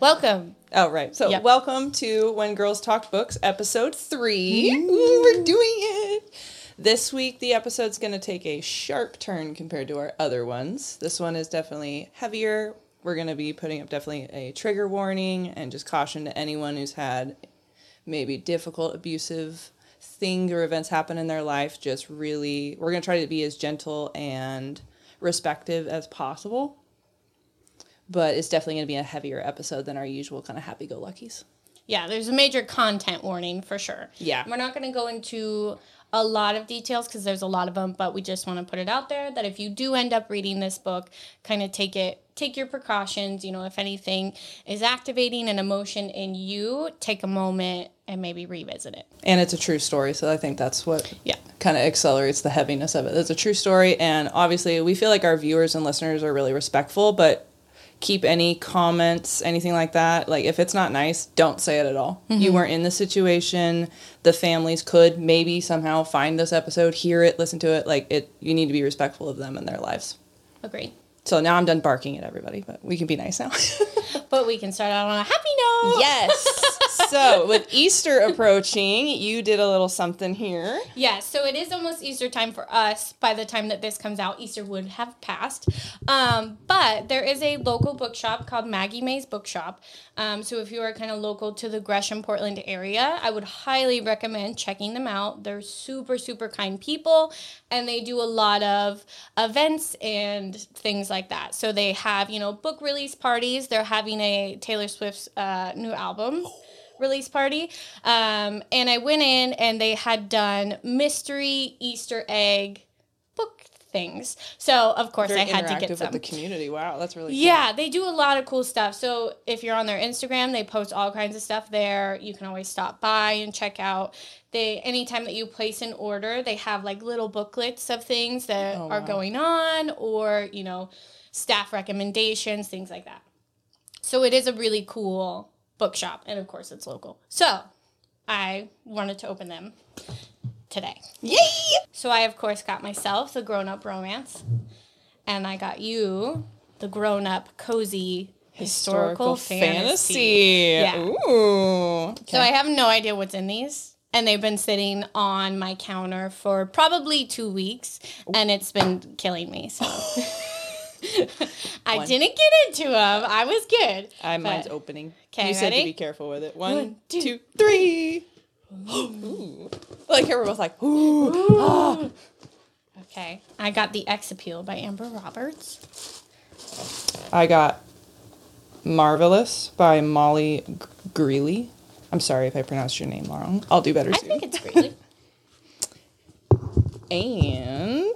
Welcome. Oh, right. So welcome to When Girls Talk Books, episode 3. Ooh, we're doing it. This week, the episode's going to take a sharp turn compared to our other ones. This one is definitely heavier. We're going to be putting up definitely a trigger warning and just caution to anyone who's had maybe difficult, abusive things or events happen in their life. Just really, we're going to try to be as gentle and respectful as possible. But it's definitely going to be a heavier episode than our usual kind of happy-go-luckies. Yeah, there's a major content warning for sure. Yeah. We're not going to go into a lot of details because there's a lot of them, but we just want to put it out there that if you do end up reading this book, kind of take your precautions. You know, if anything is activating an emotion in you, take a moment and maybe revisit it. And it's a true story, so I think that's what kind of accelerates the heaviness of it. It's a true story, and obviously we feel like our viewers and listeners are really respectful, but keep any comments, anything like that. Like, if it's not nice, don't say it at all. Mm-hmm. You weren't in the situation. The families could maybe somehow find this episode, hear it, listen to it. Like, you need to be respectful of them and their lives. Agreed. So now I'm done barking at everybody, but we can be nice now. But we can start out on a happy note. Yes. So with Easter approaching, you did a little something here. Yeah, so it is almost Easter time for us. By the time that this comes out, Easter would have passed. But there is a local bookshop called Maggie Mae's Bookshop. So if you are kind of local to the Gresham, Portland area, I would highly recommend checking them out. They're super, super kind people, and they do a lot of events and things like that. So they have, book release parties. They're having a Taylor Swift's new album release party. And I went in and they had done mystery Easter egg book things. So, of course, I had to get some. With the community. Wow, that's really cool. Yeah, they do a lot of cool stuff. So if you're on their Instagram, they post all kinds of stuff there. You can always stop by and check out. Anytime that you place an order, they have like little booklets of things that are going on, or, staff recommendations, things like that. So it is a really cool bookshop, and of course it's local. So I wanted to open them today. Yay! So I, of course, got myself the grown-up romance, and I got you the grown-up cozy historical fantasy. Yeah. Ooh. Okay. So I have no idea what's in these, and they've been sitting on my counter for probably 2 weeks, and it's been killing me, so... I didn't get into them. I was good. Mine's opening. Okay, you said ready? to be careful with it. One, two, three. Ooh. Like, we're both like, ooh. Ah. Okay. I got The X Appeal by Amber Roberts. I got Marvelous by Molly Greeley. I'm sorry if I pronounced your name wrong. I'll do better soon. I think it's Greeley. And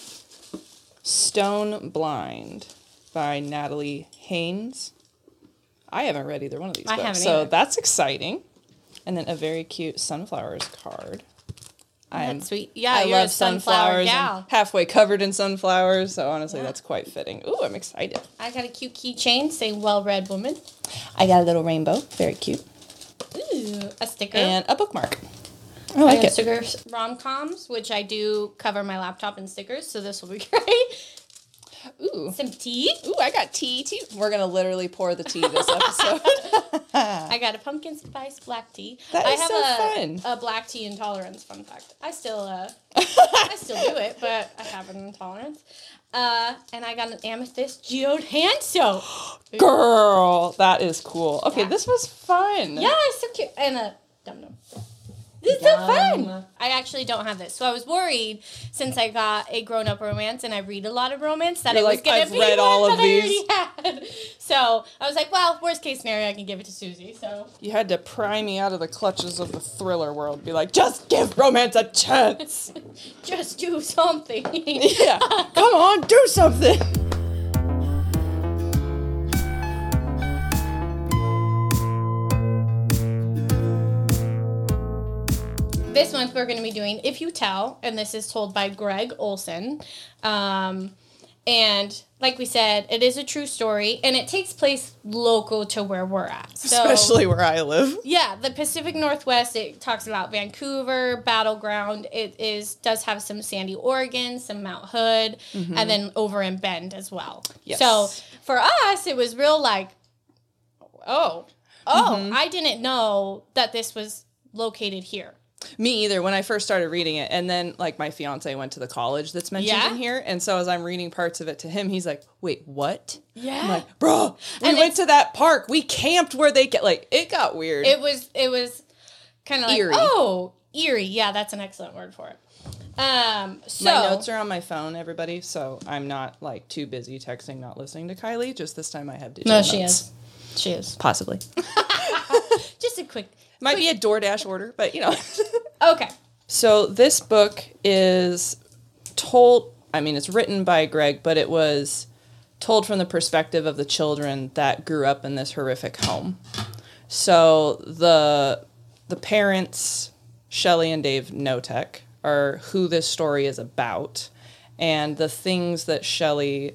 Stone Blind by Natalie Haynes. I haven't read either one of these books, haven't so either. That's exciting. And then a very cute sunflowers card. That's sweet. Yeah, I you're love a sunflower gal. I'm halfway covered in sunflowers, so honestly, that's quite fitting. Ooh, I'm excited. I got a cute keychain saying "Well-Read Woman." I got a little rainbow. Very cute. Ooh, a sticker. And a bookmark. I like it. Stickers, rom-coms, which I do cover my laptop in stickers, so this will be great. Ooh. Some tea. Ooh, I got tea, too. We're going to literally pour the tea this episode. I got a pumpkin spice black tea. That is fun. A black tea intolerance, fun fact. I still do it, but I have an intolerance. And I got an amethyst geode hand soap. Girl, that is cool. Okay, this was fun. Yeah, it's so cute. And a dum-dum. This is so fun. I actually don't have this. So I was worried, since I got a grown-up romance and I read a lot of romance, that it was going to be read one all that of these. I already had. So I was like, well, worst case scenario, I can give it to Susie. So you had to pry me out of the clutches of the thriller world. Be like, just give romance a chance. Just do something. Yeah. Come on, do something. This month we're going to be doing If You Tell, and this is told by Greg Olson. And like we said, it is a true story, and it takes place local to where we're at. So, especially where I live. Yeah, the Pacific Northwest, it talks about Vancouver, Battleground. It does have some Sandy, Oregon, some Mount Hood, and then over in Bend as well. Yes. So for us, it was real like, Oh, I didn't know that this was located here. Me either, when I first started reading it. And then, like, my fiance went to the college that's mentioned in here. And so as I'm reading parts of it to him, he's like, wait, what? Yeah. I'm like, bro, we went to that park. We camped where they get, like, it got weird. It was kind of like, eerie. Oh, eerie. Yeah, that's an excellent word for it. So my notes are on my phone, everybody, so I'm not, like, too busy texting, not listening to Kylie. Just this time I have digital notes. No, she is. She is. Possibly. Just a quick... Might be a DoorDash order, but, you know. Okay. So this book is told, I mean, it's written by Greg, but it was told from the perspective of the children that grew up in this horrific home. So the parents, Shelley and Dave Notek, are who this story is about. And the things that Shelley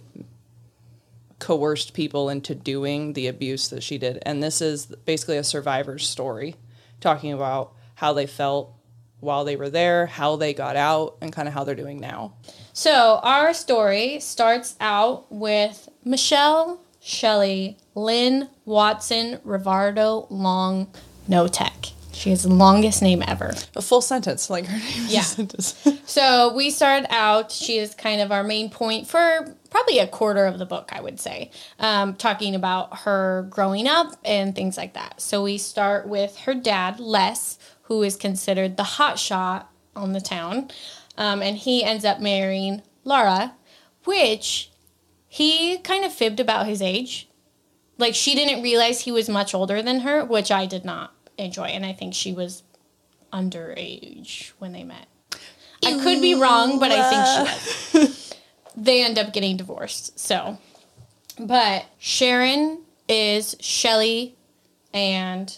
coerced people into doing, the abuse that she did. And this is basically a survivor's story, talking about how they felt while they were there, how they got out, and kind of how they're doing now. So our story starts out with Michelle, Shelley, Lynn, Watson, Rivardo, Long, Notek. She has the longest name ever. A full sentence, like her name is a sentence. So we started out, she is kind of our main point for probably a quarter of the book, I would say, talking about her growing up and things like that. So we start with her dad, Les, who is considered the hot shot on the town, and he ends up marrying Laura, which he kind of fibbed about his age. Like, she didn't realize he was much older than her, which I did not enjoy, and I think she was underage when they met. I could be wrong, but I think she was. They end up getting divorced, so. But Sharon is Shelley and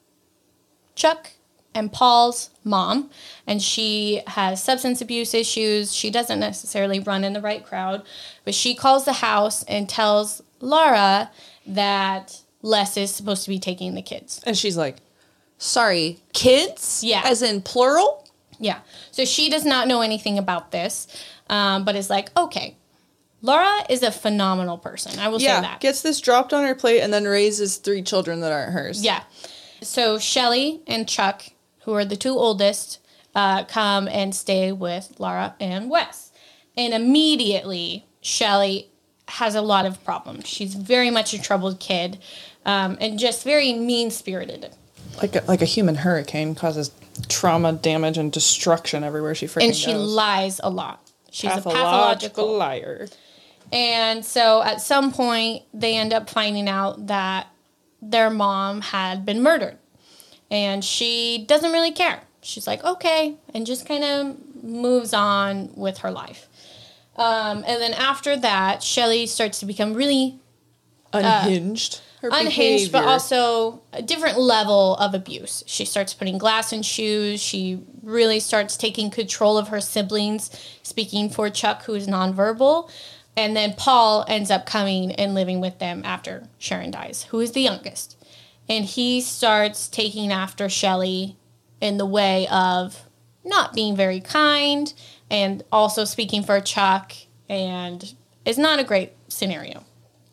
Chuck and Paul's mom, and she has substance abuse issues. She doesn't necessarily run in the right crowd, but she calls the house and tells Laura that Les is supposed to be taking the kids. And she's like, sorry, kids? Yeah. As in plural? Yeah. So she does not know anything about this, but is like, okay. Laura is a phenomenal person. I will say that. Gets this dropped on her plate and then raises 3 children that aren't hers. Yeah. So Shelley and Chuck, who are the 2 oldest, come and stay with Laura and Wes. And immediately, Shelley has a lot of problems. She's very much a troubled kid, and just very mean-spirited. Like a human hurricane, causes trauma, damage, and destruction everywhere she freaking goes. And she lies a lot. She's a pathological liar. And so at some point, they end up finding out that their mom had been murdered. And she doesn't really care. She's like, okay, and just kind of moves on with her life. And then after that, Shelley starts to become really unhinged. Unhinged, but also a different level of abuse. She starts putting glass in shoes. She really starts taking control of her siblings, speaking for Chuck, who is nonverbal. And then Paul ends up coming and living with them after Sharon dies, who is the youngest. And he starts taking after Shelley in the way of not being very kind and also speaking for Chuck, and is not a great scenario.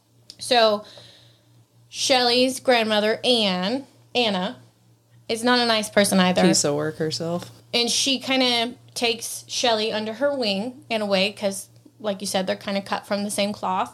So Shelley's grandmother, Anna, is not a nice person either. Piece of work herself. And she kind of takes Shelley under her wing in a way because, like you said, they're kind of cut from the same cloth.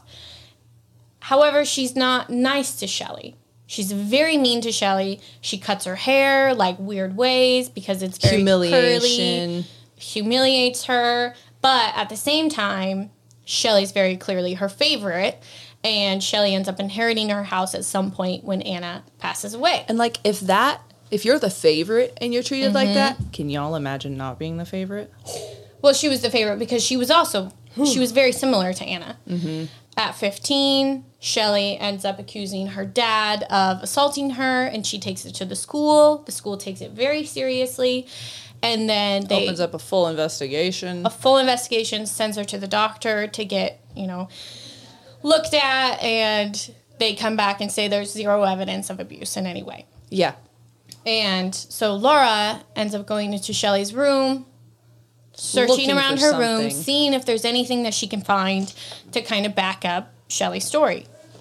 However, she's not nice to Shelley. She's very mean to Shelley. She cuts her hair like weird ways because it's very curly. Humiliates her. But at the same time, Shelley's very clearly her favorite. And Shelley ends up inheriting her house at some point when Anna passes away. And like, if you're the favorite and you're treated like that, can y'all imagine not being the favorite? Well, she was the favorite because she was very similar to Anna. Mm-hmm. At 15, Shelley ends up accusing her dad of assaulting her, and she takes it to the school. The school takes it very seriously, and then they opens up a full investigation. Sends her to the doctor to get, looked at, and they come back and say there's zero evidence of abuse in any way. Yeah. And so Laura ends up going into Shelley's room, searching around her room, seeing if there's anything that she can find to kind of back up Shelley's story.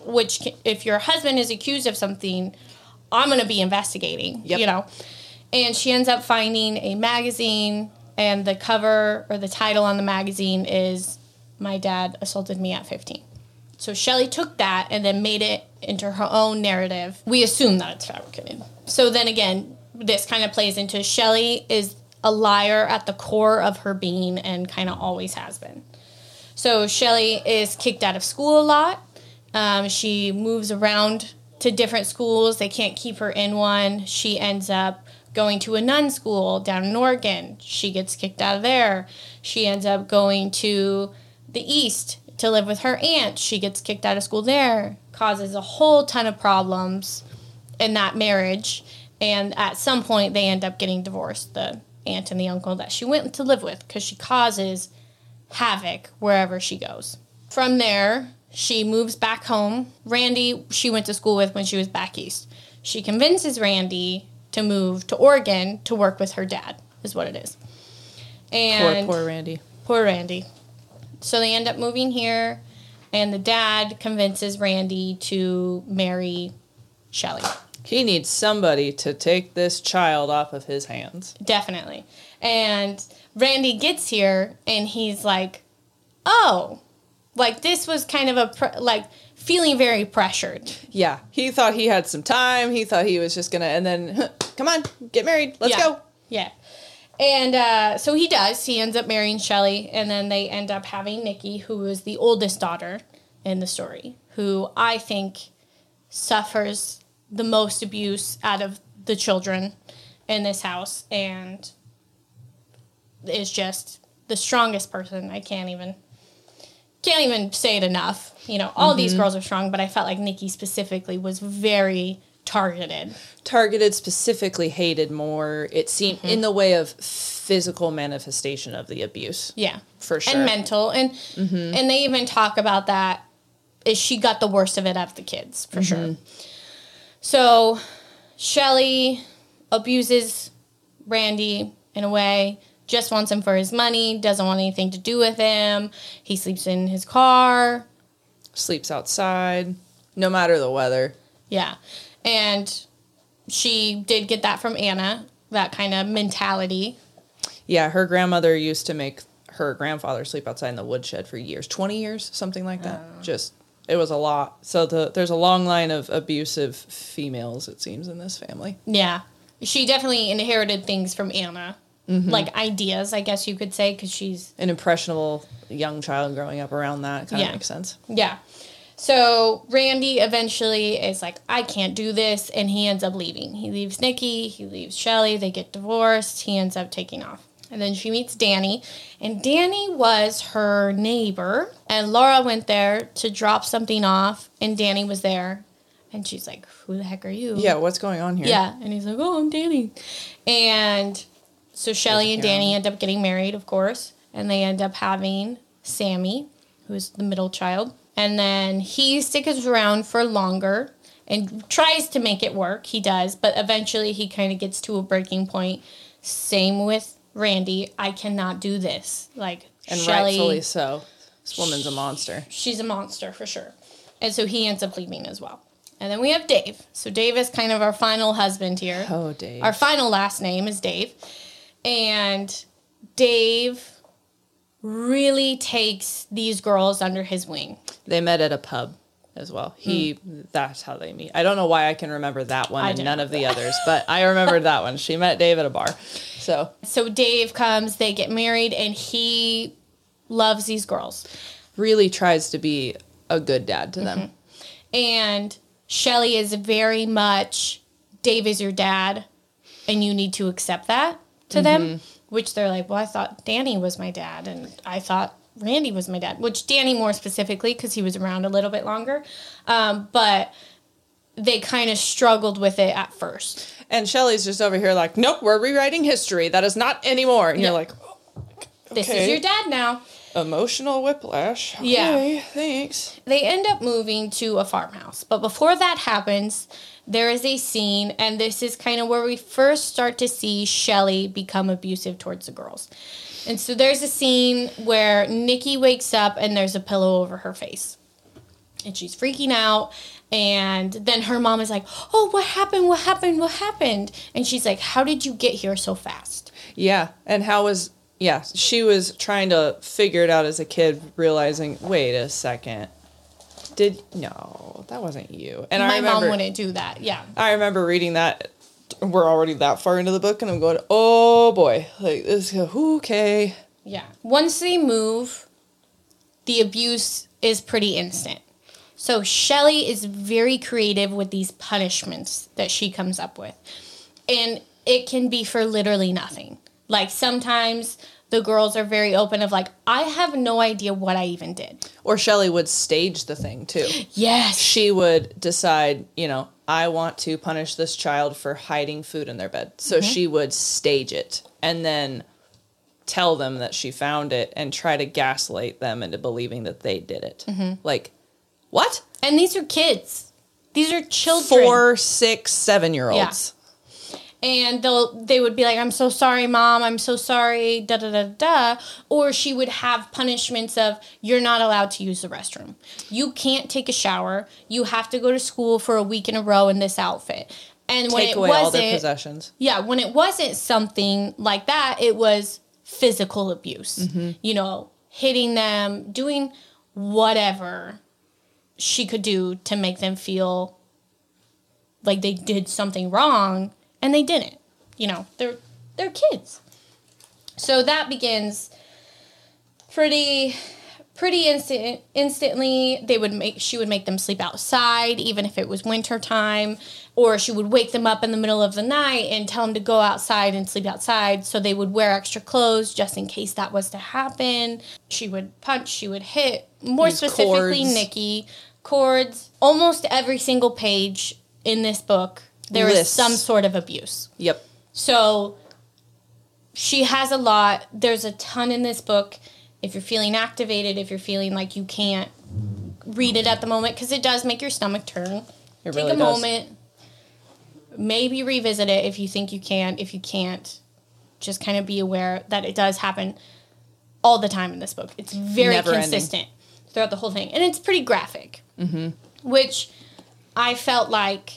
if your husband is accused of something, I'm going to be investigating, Yep. you know. And she ends up finding a magazine, and the cover or the title on the magazine is "My Dad Assaulted Me at 15." So Shelley took that and then made it into her own narrative. We assume that it's fabricated. So then again, this kind of plays into Shelley is a liar at the core of her being and kind of always has been. So Shelley is kicked out of school a lot. She moves around to different schools. They can't keep her in one. She ends up going to a nun school down in Oregon. She gets kicked out of there. She ends up going to the East to live with her aunt. She gets kicked out of school there. Causes a whole ton of problems in that marriage. And at some point, they end up getting divorced, the aunt and the uncle that she went to live with, because she causes havoc wherever she goes. From there, she moves back home. Randy, she went to school with when she was back east. She convinces Randy to move to Oregon to work with her dad, is what it is. And Poor Randy. Poor Randy. So they end up moving here, and the dad convinces Randy to marry Shelley. He needs somebody to take this child off of his hands. Definitely. And Randy gets here, and he's like, oh, like this was kind of feeling very pressured. Yeah. He thought he had some time. He thought he was just going to, and then, come on, get married. Let's go. Yeah. And so he does. He ends up marrying Shelley, and then they end up having Nikki, who is the oldest daughter in the story, who I think suffers the most abuse out of the children in this house, and is just the strongest person. I can't even say it enough. You know, all these girls are strong, but I felt like Nikki specifically was very targeted. Targeted, specifically hated more. It seemed in the way of physical manifestation of the abuse. Yeah. For sure. And mental. And and they even talk about that. Is she got the worst of it out of the kids, for sure. So Shelley abuses Randy in a way, just wants him for his money, doesn't want anything to do with him. He sleeps in his car. Sleeps outside, no matter the weather. Yeah. And she did get that from Anna, that kind of mentality. Yeah, her grandmother used to make her grandfather sleep outside in the woodshed for years. 20 years, something like that. It was a lot. So there's a long line of abusive females, it seems, in this family. Yeah. She definitely inherited things from Anna. Like ideas, I guess you could say, because she's an impressionable young child growing up around that. Kind of makes sense. Yeah. So Randy eventually is like, I can't do this, and he ends up leaving. He leaves Nikki, he leaves Shelley, they get divorced, he ends up taking off. And then she meets Danny, and Danny was her neighbor, and Laura went there to drop something off, and Danny was there, and she's like, who the heck are you? Yeah, what's going on here? Yeah, and he's like, oh, I'm Danny. And so Shelley and Danny end up getting married, of course, and they end up having Sammy, who's the middle child. And then he sticks around for longer and tries to make it work. He does, but eventually he kind of gets to a breaking point. Same with Randy. I cannot do this. Like, And Shelley, rightfully so. This woman's a monster. she's a monster for sure. And so he ends up leaving as well. And then we have Dave. So Dave is kind of our final husband here. Oh, Dave. Our final last name is Dave. And Dave really takes these girls under his wing. They met at a pub as well. That's how they meet. I don't know why I can remember that one and none of the others, but I remembered that one. She met Dave at a bar. So Dave comes, they get married, and he loves these girls. Really tries to be a good dad to them. And Shelley is very much, Dave is your dad, and you need to accept that to them. Which they're like, well, I thought Danny was my dad, and I thought Randy was my dad. Which Danny more specifically, because he was around a little bit longer. But they kind of struggled with it at first. And Shelley's just over here like, nope, we're rewriting history. That is not anymore. And you're like, oh, okay. This is your dad now. Emotional whiplash. Okay, thanks. They end up moving to a farmhouse. But before that happens, there is a scene, and this is kind of where we first start to see Shelley become abusive towards the girls. And so there's a scene where Nikki wakes up and there's a pillow over her face. And she's freaking out. And then her mom is like, oh, what happened? What happened? What happened? And she's like, how did you get here so fast? Yeah. And she was trying to figure it out as a kid, realizing, wait a second. No, that wasn't you. And my mom wouldn't do that. Yeah. I remember reading that. We're already that far into the book, and I'm going, oh boy, like this. Okay. Yeah. Once they move, the abuse is pretty instant. So Shelley is very creative with these punishments that she comes up with. And it can be for literally nothing. Like sometimes the girls are very open of like, I have no idea what I even did. Or Shelley would stage the thing too. Yes. She would decide, I want to punish this child for hiding food in their bed. So she would stage it and then tell them that she found it and try to gaslight them into believing that they did it. Like, what? And these are kids. These are children. 4, 6, 7-year-olds. Yeah. And they would be like, I'm so sorry, Mom. I'm so sorry, da-da-da-da. Or she would have punishments of, you're not allowed to use the restroom. You can't take a shower. You have to go to school for a week in a row in this outfit. And when Take away all their possessions. Yeah, when it wasn't something like that, it was physical abuse. Hitting them, doing whatever she could do to make them feel like they did something wrong, and they didn't. They're kids. So that begins pretty instantly. She would make them sleep outside, even if it was winter time, or she would wake them up in the middle of the night and tell them to go outside and sleep outside, so they would wear extra clothes just in case that was to happen. She would punch, she would hit, more specifically cords. Nikki. Cords. Almost every single page in this book, there is some sort of abuse. Yep. So she has a lot. There's a ton in this book. If you're feeling activated, if you're feeling like you can't read it at the moment, because it does make your stomach turn. It Take really a does. moment. Maybe revisit it if you think you can. If you can't, just kind of be aware that it does happen all the time in this book. It's very consistent throughout the whole thing. And it's pretty graphic. Which I felt like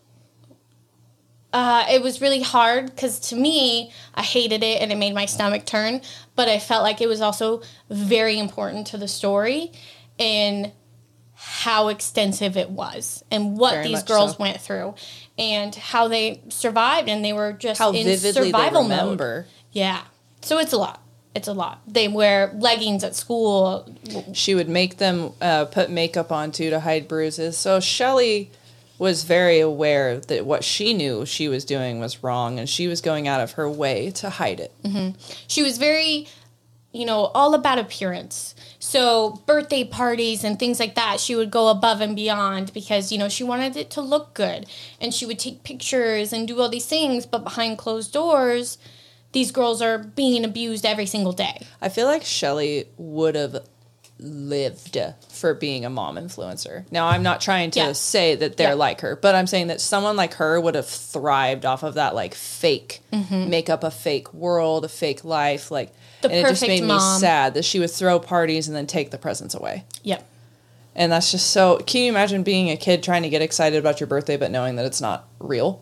it was really hard, because to me, I hated it and it made my stomach turn. But I felt like it was also very important to the story and how extensive it was and what these girls went through and how they survived, and they were just in survival mode. Yeah. So it's a lot. It's a lot. They wear leggings at school. She would make them put makeup on too to hide bruises. So Shelley was very aware that what she knew she was doing was wrong, and she was going out of her way to hide it. She was very, all about appearance. So birthday parties and things like that, she would go above and beyond because, she wanted it to look good. And she would take pictures and do all these things, but behind closed doors, these girls are being abused every single day. I feel like Shelley would have lived for being a mom influencer. Now, I'm not trying to say that they're like her, but I'm saying that someone like her would have thrived off of that, like, fake, make up a fake world, a fake life, like, and it just made mom. me sad that she would throw parties and then take the presents away. Yep. And that's just so, can you imagine being a kid trying to get excited about your birthday but knowing that it's not real?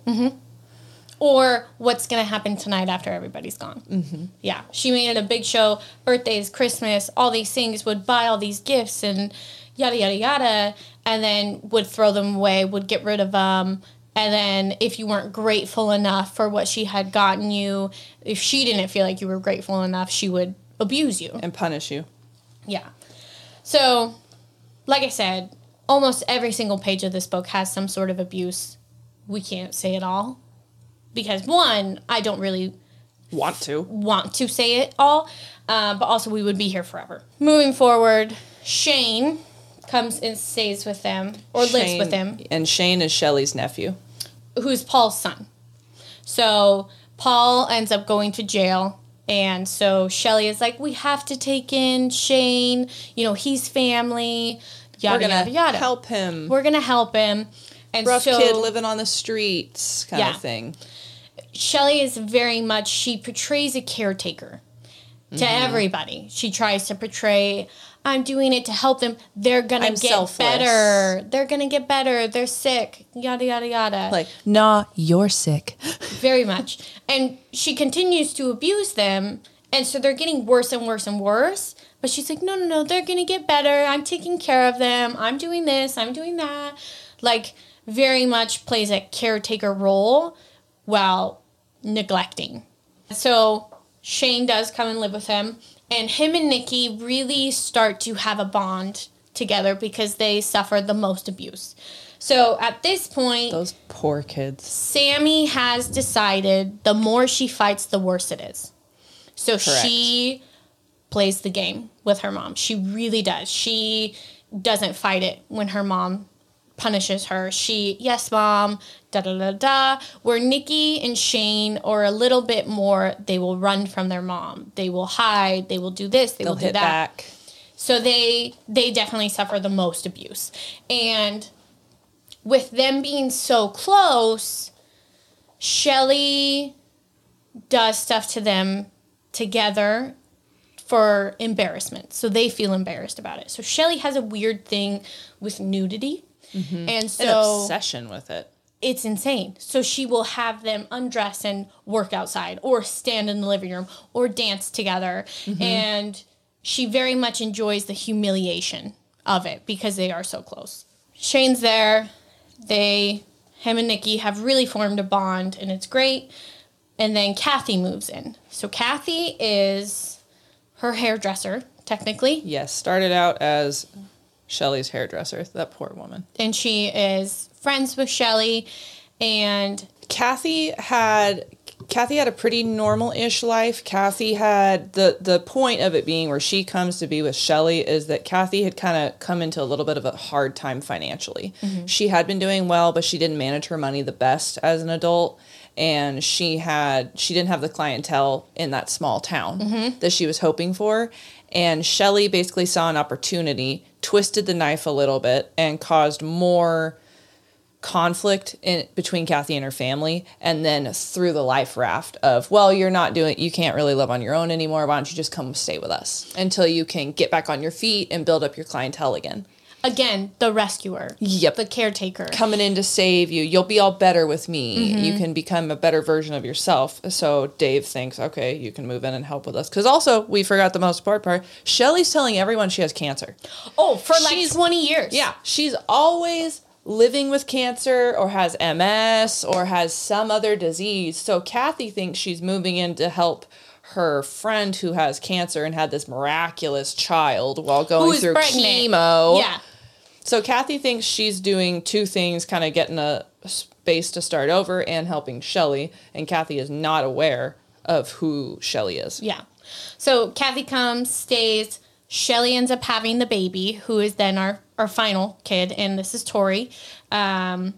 Or what's going to happen tonight after everybody's gone. Yeah. She made it a big show. Birthdays, Christmas, all these things, would buy all these gifts and yada, yada, yada, and then would throw them away, would get rid of them. And then if you weren't grateful enough for what she had gotten you, if she didn't feel like you were grateful enough, she would abuse you. And punish you. Yeah. So, like I said, almost every single page of this book has some sort of abuse. We can't say it all. Because, one, I don't really want to say it all, but also we would be here forever. Moving forward, Shane comes and stays with them, or lives with them. And Shane is Shelley's nephew. Who's Paul's son. So Paul ends up going to jail, and so Shelley is like, we have to take in Shane, he's family, yada, yada, yada. Help him. We're going to help him. And rough kid living on the streets kind of thing. Shelley is very much, she portrays a caretaker to everybody. She tries to portray I'm doing it to help them. They're going to get selfless. better. They're going to get better. They're sick. Yada, yada, yada. Like, nah, you're sick. Very much. And she continues to abuse them. And so they're getting worse and worse and worse. But she's like, no, they're going to get better. I'm taking care of them. I'm doing this. I'm doing that. Like, very much plays a caretaker role while neglecting. So Shane does come and live with him. And him and Nikki really start to have a bond together because they suffered the most abuse. So at this point, Those poor kids. Sammy has decided the more she fights, the worse it is. So Correct. she plays the game with her mom. She really does. She doesn't fight it when her mom punishes her. She, yes, mom, da-da-da-da. Where Nikki and Shane are a little bit more, they will run from their mom. They will hide. They will do this. They will do hit that. back. So they definitely suffer the most abuse. And with them being so close, Shelly does stuff to them together for embarrassment. So they feel embarrassed about it. So Shelly has a weird thing with nudity. Mm-hmm. And so An obsession with it. It's insane. So she will have them undress and work outside or stand in the living room or dance together. Mm-hmm. And she very much enjoys the humiliation of it because they are so close. Shane's there. Him and Nikki have really formed a bond and it's great. And then Kathy moves in. So Kathy is her hairdresser, technically. Yes, started out as Shelly's hairdresser, that poor woman. And she is friends with Shelly. And Kathy had a pretty normal-ish life. Kathy had the point of it being where she comes to be with Shelly is that Kathy had kind of come into a little bit of a hard time financially. Mm-hmm. She had been doing well, but she didn't manage her money the best as an adult. And she didn't have the clientele in that small town mm-hmm. that she was hoping for. And Shelly basically saw an opportunity, twisted the knife a little bit, and caused more conflict between Kathy and her family, and then threw the life raft of, well, you can't really live on your own anymore. Why don't you just come stay with us until you can get back on your feet and build up your clientele again? Again, the rescuer. Yep. The caretaker. Coming in to save you. You'll be all better with me. Mm-hmm. You can become a better version of yourself. So Dave thinks, okay, you can move in and help with us. Because also, we forgot the most important part. Shelly's telling everyone she has cancer. Oh, for like 20 years. Yeah. She's always living with cancer or has MS or has some other disease. So Kathy thinks she's moving in to help her friend who has cancer and had this miraculous child while going through pregnant. Chemo. Yeah. So Kathy thinks she's doing two things, kind of getting a space to start over and helping Shelly. And Kathy is not aware of who Shelly is. Yeah. So Kathy comes, stays. Shelly ends up having the baby, who is then our final kid. And this is Tori. And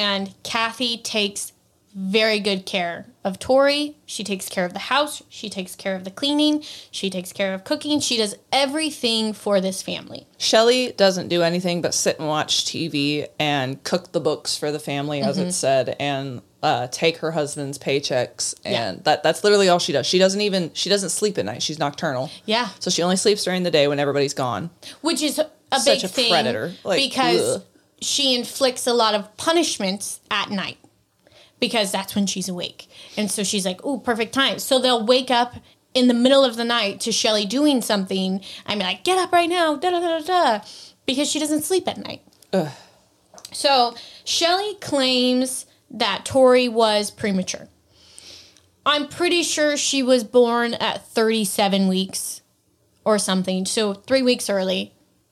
Kathy takes very good care of Tori. She takes care of the house. She takes care of the cleaning. She takes care of cooking. She does everything for this family. Shelly doesn't do anything but sit and watch TV and cook the books for the family, as mm-hmm. it said, and take her husband's paychecks. And that's literally all she does. She doesn't sleep at night. She's nocturnal. Yeah. So she only sleeps during the day when everybody's gone. Which is a big thing. Predator. Because she inflicts a lot of punishments at night. Because that's when she's awake. And so she's like, ooh, perfect time. So they'll wake up in the middle of the night to Shelly doing something. I'm like, get up right now, da-da-da-da-da. Because she doesn't sleep at night. Ugh. So Shelly claims that Tori was premature. I'm pretty sure she was born at 37 weeks or something. So 3 weeks early.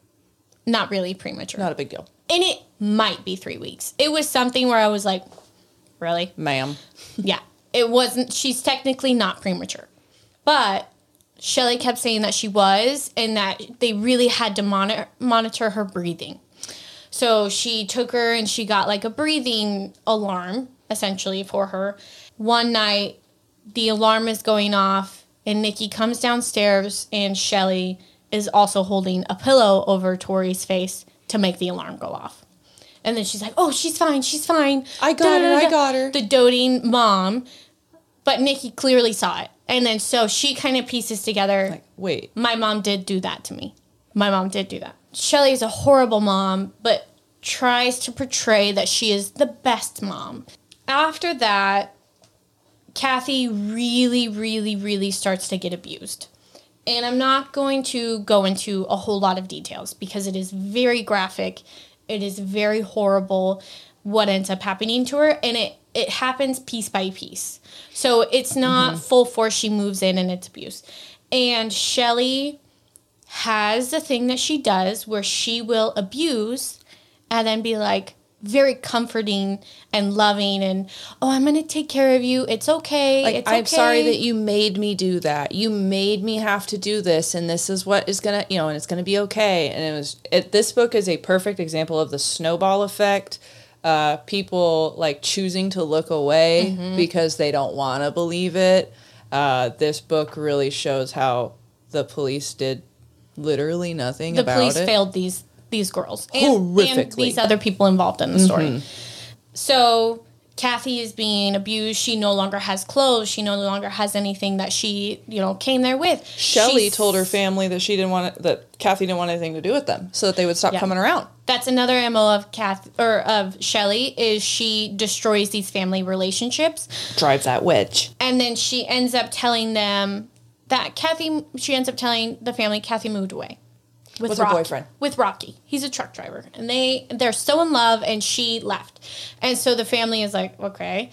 Not really premature. Not a big deal. And it might be 3 weeks. It was something where I was like, really? Ma'am. Yeah. It wasn't, she's technically not premature. But Shelly kept saying that she was, and that they really had to monitor her breathing. So she took her and she got like a breathing alarm, essentially, for her. One night, the alarm is going off, and Nikki comes downstairs, and Shelly is also holding a pillow over Tori's face to make the alarm go off. And then she's like, oh, she's fine. I got her. The doting mom. But Nikki clearly saw it. And then so she kind of pieces together. Like, wait. My mom did do that to me. My mom did do that. Shelly is a horrible mom, but tries to portray that she is the best mom. After that, Kathy really, really, really starts to get abused. And I'm not going to go into a whole lot of details because it is very graphic. It is very horrible what ends up happening to her. And it happens piece by piece. So it's not full force. She moves in and it's abuse. And Shelly has the thing that she does where she will abuse and then be like very comforting and loving and, oh, I'm going to take care of you. It's okay. Like, it's okay. I'm sorry that you made me do that. You made me have to do this, and this is what is going to, and it's going to be okay. And this book is a perfect example of the snowball effect. People, like, choosing to look away because they don't want to believe it. This book really shows how the police did literally nothing about it. The police failed these girls Horrifically. and these other people involved in the story. So Kathy is being abused. She no longer has clothes. She no longer has anything that she, came there with. Shelly told her family that that Kathy didn't want anything to do with them, so that they would stop coming around. That's another MO of Shelly is she destroys these family relationships. Drives that witch. And then she ends up telling them that she ends up telling the family Kathy moved away. With her boyfriend. With Rocky. He's a truck driver. And they're so in love, and she left. And so the family is like, okay.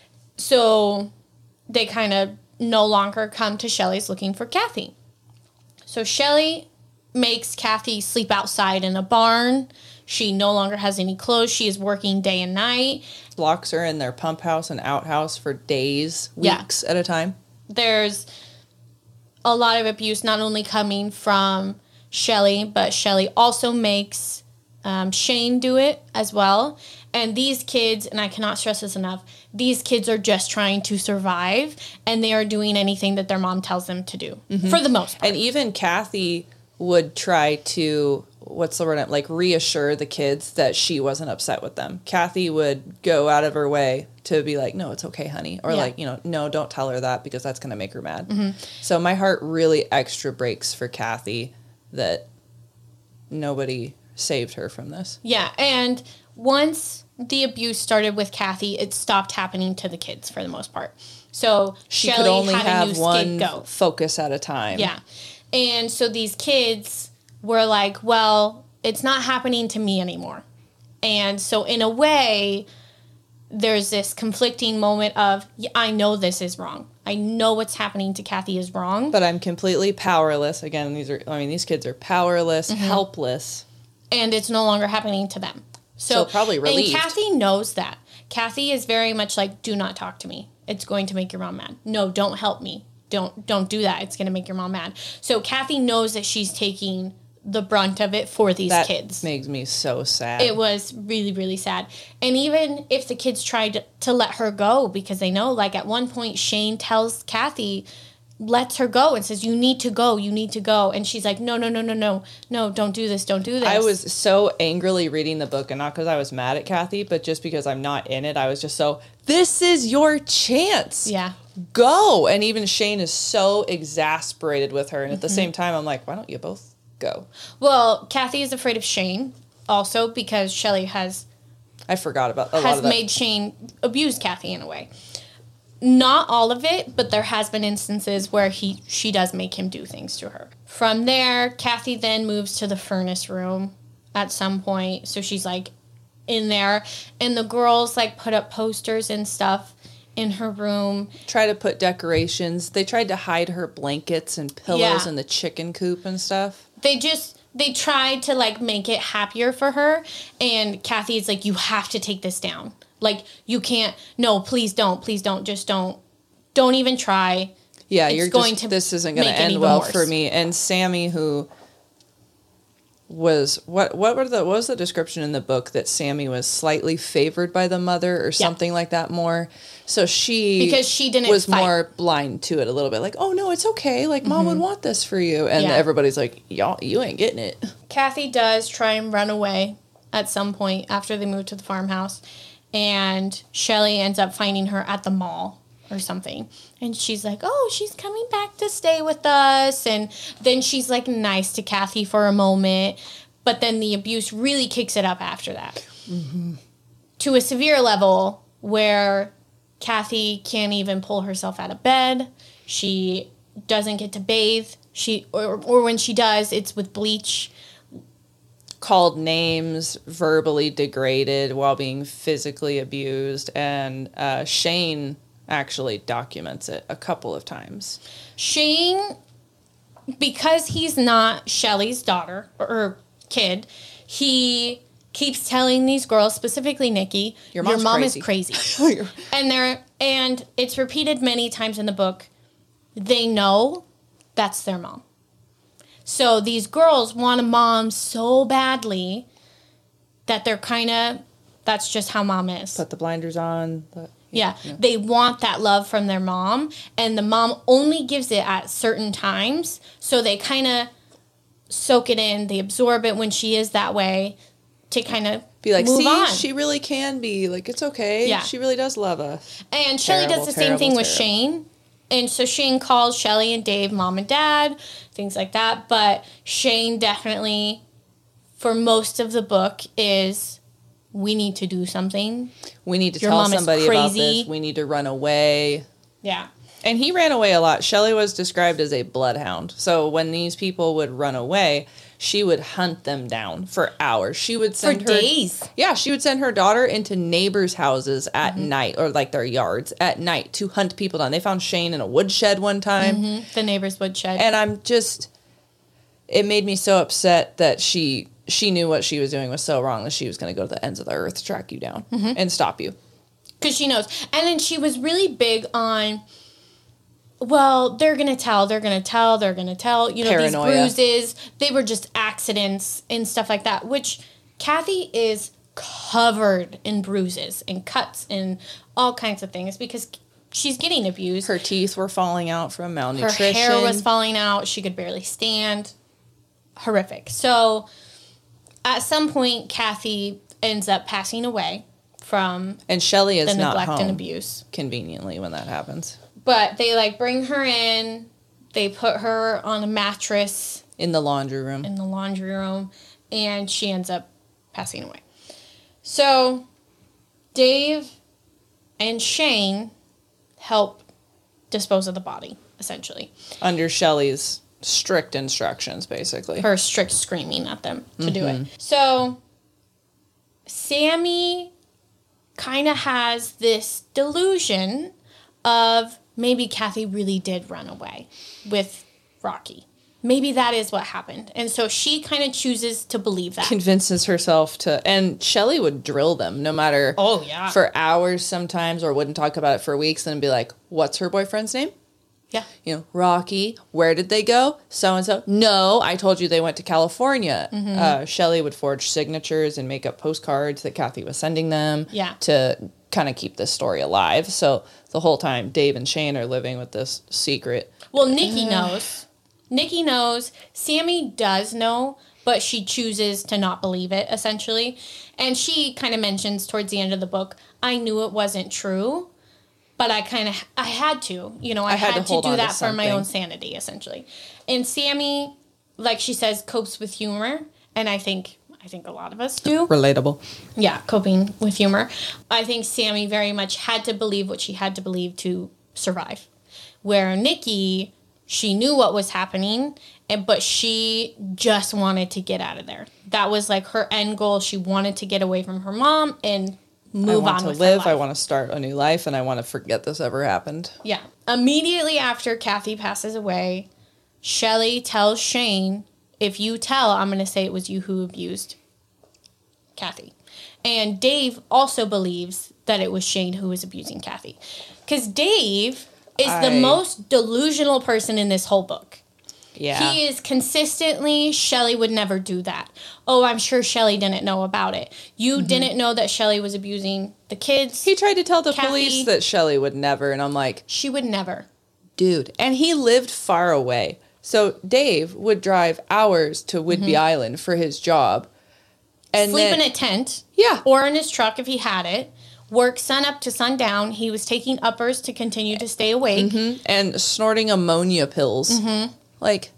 So they kind of no longer come to Shelly's looking for Kathy. So Shelly makes Kathy sleep outside in a barn. She no longer has any clothes. She is working day and night. Locks her in their pump house and outhouse for days, weeks at a time. There's a lot of abuse not only coming from Shelly, but Shelly also makes Shane do it as well. And these kids, and I cannot stress this enough, these kids are just trying to survive, and they are doing anything that their mom tells them to do, for the most part. And even Kathy would try to, reassure the kids that she wasn't upset with them. Kathy would go out of her way to be like, no, it's okay, honey. Or no, don't tell her that because that's going to make her mad. So my heart really extra breaks for Kathy that nobody saved her from this. Yeah, and once the abuse started with Kathy, it stopped happening to the kids for the most part. So she Shelly could only had have a new one scapegoat. focus at a time. Yeah. And so these kids were like, well, it's not happening to me anymore. And so in a way, there's this conflicting moment of, I know this is wrong. I know what's happening to Kathy is wrong. But I'm completely powerless. Again, these kids are powerless, helpless. And it's no longer happening to them. So probably relieved. And Kathy knows that. Kathy is very much like, do not talk to me. It's going to make your mom mad. No, don't help me. Don't do that. It's going to make your mom mad. So Kathy knows that she's taking the brunt of it for these kids. That makes me so sad. It was really, really sad. And even if the kids tried to let her go, because they know, like, at one point, Shane tells Kathy, lets her go and says, you need to go. And she's like, no, don't do this. I was so angrily reading the book, and not because I was mad at Kathy, but just because I'm not in it. I was just this is your chance. Yeah. Go. And even Shane is so exasperated with her. And at the same time, I'm like, why don't you both go? Well, Kathy is afraid of Shane also because Shelly I forgot about a lot has of that. made Shane abuse Kathy in a way. Not all of it, but there has been instances where she does make him do things to her. From there, Kathy then moves to the furnace room at some point. So she's like in there, and the girls like put up posters and stuff in her room. Try to put decorations. They tried to hide her blankets and pillows in the chicken coop and stuff. They tried to like make it happier for her, and Kathy's like, you have to take this down. Like, you can't, no, please don't, just don't even try. Yeah, this isn't going to end well for me. And Sammy, who was, what was the description in the book that Sammy was slightly favored by the mother or something like that more? So because she didn't was fight. More blind to it a little bit. Like, oh no, it's okay. Like, mom would want this for you. And everybody's like, y'all, you ain't getting it. Kathy does try and run away at some point after they move to the farmhouse. And Shelly ends up finding her at the mall. or something. And she's like, oh, she's coming back to stay with us. And then she's like nice to Kathy for a moment. But then the abuse really kicks it up after that. Mm-hmm. To a severe level where Kathy can't even pull herself out of bed. She doesn't get to bathe. Or when she does, it's with bleach. Called names, verbally degraded while being physically abused. And Shane actually documents it a couple of times. Shane, because he's not Shelley's daughter or kid, he keeps telling these girls, specifically Nikki, your mom is crazy. and it's repeated many times in the book. They know that's their mom. So these girls want a mom so badly that they're that's just how mom is. Put the blinders on. Yeah, they want that love from their mom, and the mom only gives it at certain times, so they kind of soak it in, they absorb it when she is that way to kind of be like, move see, on. She really can be, like, it's okay. Yeah. She really does love us. And Shelley does the same thing with Shane. And so Shane calls Shelley and Dave mom and dad, things like that. But Shane definitely, for most of the book, is we need to do something. We need to tell somebody about this. We need to run away. Yeah. And he ran away a lot. Shelley was described as a bloodhound. So when these people would run away, she would hunt them down for hours. She would send for days. Yeah, she would send her daughter into neighbors' houses at night, or like their yards at night, to hunt people down. They found Shane in a woodshed one time. Mm-hmm. The neighbor's woodshed. And it made me so upset that she knew what she was doing was so wrong that she was going to go to the ends of the earth to track you down and stop you. Because she knows. And then she was really big on, well, they're going to tell. You know, paranoia. These bruises, they were just accidents and stuff like that, which Kathy is covered in bruises and cuts and all kinds of things because she's getting abused. Her teeth were falling out from malnutrition. Her hair was falling out. She could barely stand. Horrific. So at some point, Kathy ends up passing away from and Shelley is the not neglect home and abuse. Conveniently when that happens. But they bring her in. They put her on a mattress in the laundry room. And she ends up passing away. So Dave and Shane help dispose of the body, essentially. Under Shelley's strict instructions, basically. Her strict screaming at them to do it. So Sammy kind of has this delusion of maybe Kathy really did run away with Rocky. Maybe that is what happened. And so she kind of chooses to believe that. Convinces herself to... And Shelley would drill them no matter... Oh, yeah. For hours sometimes, or wouldn't talk about it for weeks, and be like, what's her boyfriend's name? Yeah. You know, Rocky. Where did they go? So-and-so. No, I told you they went to California. Mm-hmm. Shelley would forge signatures and make up postcards that Kathy was sending them. Yeah. To kind of keep this story alive. So the whole time, Dave and Shane are living with this secret. Well, Nikki knows. Nikki knows. Sammy does know, but she chooses to not believe it, essentially. And she kind of mentions towards the end of the book, I knew it wasn't true, but I had to. You know, I had to do that for my own sanity, essentially. And Sammy, like she says, copes with humor. And I think a lot of us do. Relatable. Yeah, coping with humor. I think Sammy very much had to believe what she had to believe to survive. Where Nikki, she knew what was happening, but she just wanted to get out of there. That was like her end goal. She wanted to get away from her mom and move on with her life. I want to start a new life, and I want to forget this ever happened. Yeah. Immediately after Kathy passes away, Shelley tells Shane, if you tell, I'm going to say it was you who abused Kathy. And Dave also believes that it was Shane who was abusing Kathy. Because Dave is the most delusional person in this whole book. Yeah. He is consistently, Shelley would never do that. Oh, I'm sure Shelley didn't know about it. You didn't know that Shelley was abusing the kids. He tried to tell the police that Shelley would never, and I'm like... She would never. Dude. And he lived far away. So Dave would drive hours to Whidbey Island for his job. And sleep in a tent. Yeah. Or in his truck if he had it. work sun up to sundown. He was taking uppers to continue to stay awake. Mm-hmm. And snorting ammonia pills. Mm-hmm. Like...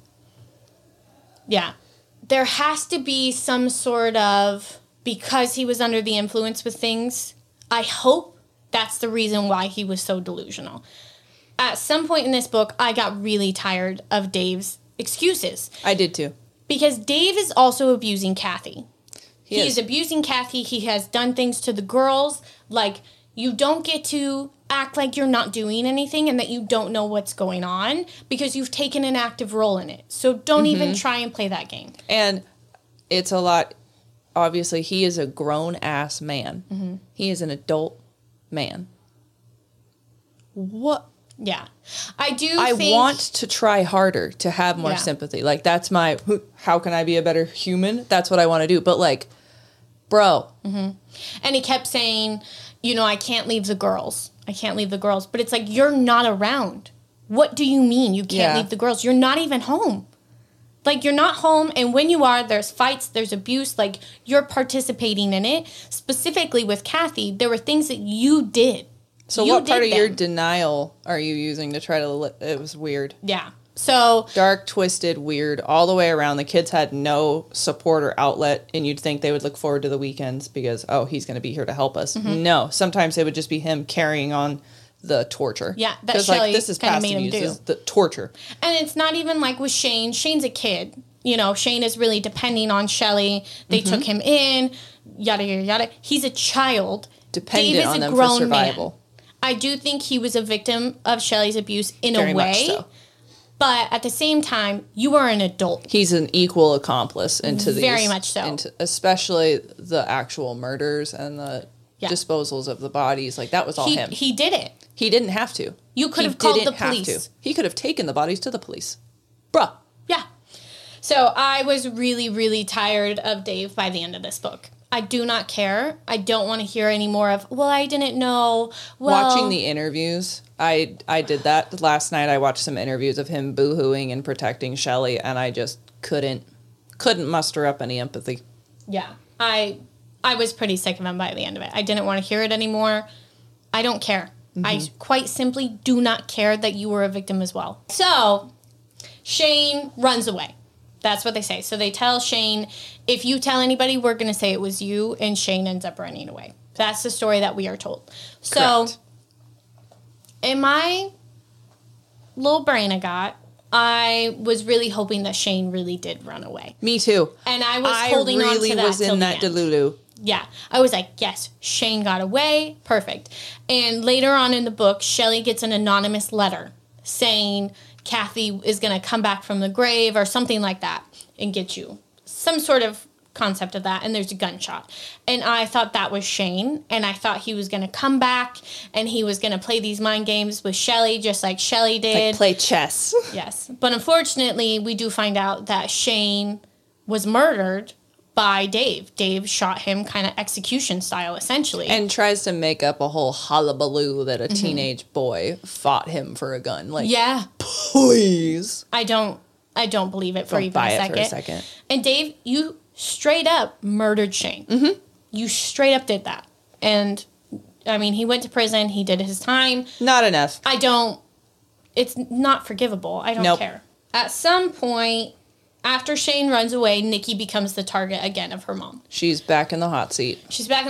Yeah. There has to be some sort of... Because he was under the influence with things, I hope that's the reason why he was so delusional. At some point in this book, I got really tired of Dave's excuses. I did too. Because Dave is also abusing Kathy. He is abusing Kathy. He has done things to the girls. Like, you don't get to act like you're not doing anything and that you don't know what's going on because you've taken an active role in it. So don't even try and play that game. And it's a lot... Obviously, he is a grown-ass man. Mm-hmm. He is an adult man. What? Yeah. I want to try harder to have more sympathy. Like, that's my... How can I be a better human? That's what I want to do. But, like, bro. Mm-hmm. And he kept saying, you know, I can't leave the girls. I can't leave the girls. But it's like, you're not around. What do you mean you can't leave the girls? You're not even home. Like, you're not home, and when you are, there's fights, there's abuse, like, you're participating in it. Specifically with Kathy, there were things that you did. So what part of your denial are you using to try to... It was weird. Yeah. So... Dark, twisted, weird, all the way around. The kids had no support or outlet, and you'd think they would look forward to the weekends because, oh, he's going to be here to help us. Mm-hmm. No. Sometimes it would just be him carrying on the torture. Yeah, that Shelley this is kind of past made him abuse. do. This is the torture. And it's not even like with Shane. Shane's a kid. You know, Shane is really depending on Shelley. They took him in, yada, yada, yada. He's a child. Dependent Dave is on a them grown for survival. Man. I do think he was a victim of Shelley's abuse in Very a way. much so. But at the same time, you are an adult. He's an equal accomplice into these. Very much so. Especially the actual murders and the disposals of the bodies. Like, that was all him. He did it. He didn't have to. You could have called the police. He could have taken the bodies to the police. Bruh. Yeah. So I was really, really tired of Dave by the end of this book. I do not care. I don't want to hear any more of, well, I didn't know. Well, watching the interviews, I did that last night. I watched some interviews of him boo-hooing and protecting Shelley, and I just couldn't muster up any empathy. Yeah. I was pretty sick of him by the end of it. I didn't want to hear it anymore. I don't care. Mm-hmm. I quite simply do not care that you were a victim as well. So, Shane runs away. That's what they say. So they tell Shane, if you tell anybody, we're going to say it was you, and Shane ends up running away. That's the story that we are told. So, correct. In my little brain I was really hoping that Shane really did run away. Me too. And I was holding on to that till the end. I really was in that delulu. Yeah. I was like, yes, Shane got away. Perfect. And later on in the book, Shelley gets an anonymous letter saying Kathy is going to come back from the grave or something like that and get you. Some sort of concept of that. And there's a gunshot. And I thought that was Shane. And I thought he was going to come back and he was going to play these mind games with Shelley just like Shelley did. Like play chess. Yes. But unfortunately, we do find out that Shane was murdered by Dave. Dave shot him kind of execution style, essentially. And tries to make up a whole hullabaloo that a teenage boy fought him for a gun. Like, yeah. Please. I don't believe it for don't even buy a it second. for a second. And Dave, you straight up murdered Shane. Mm-hmm. You straight up did that. And, I mean, he went to prison. He did his time. Not enough. It's not forgivable. I don't care. At some point, after Shane runs away, Nikki becomes the target again of her mom. She's back in the hot seat.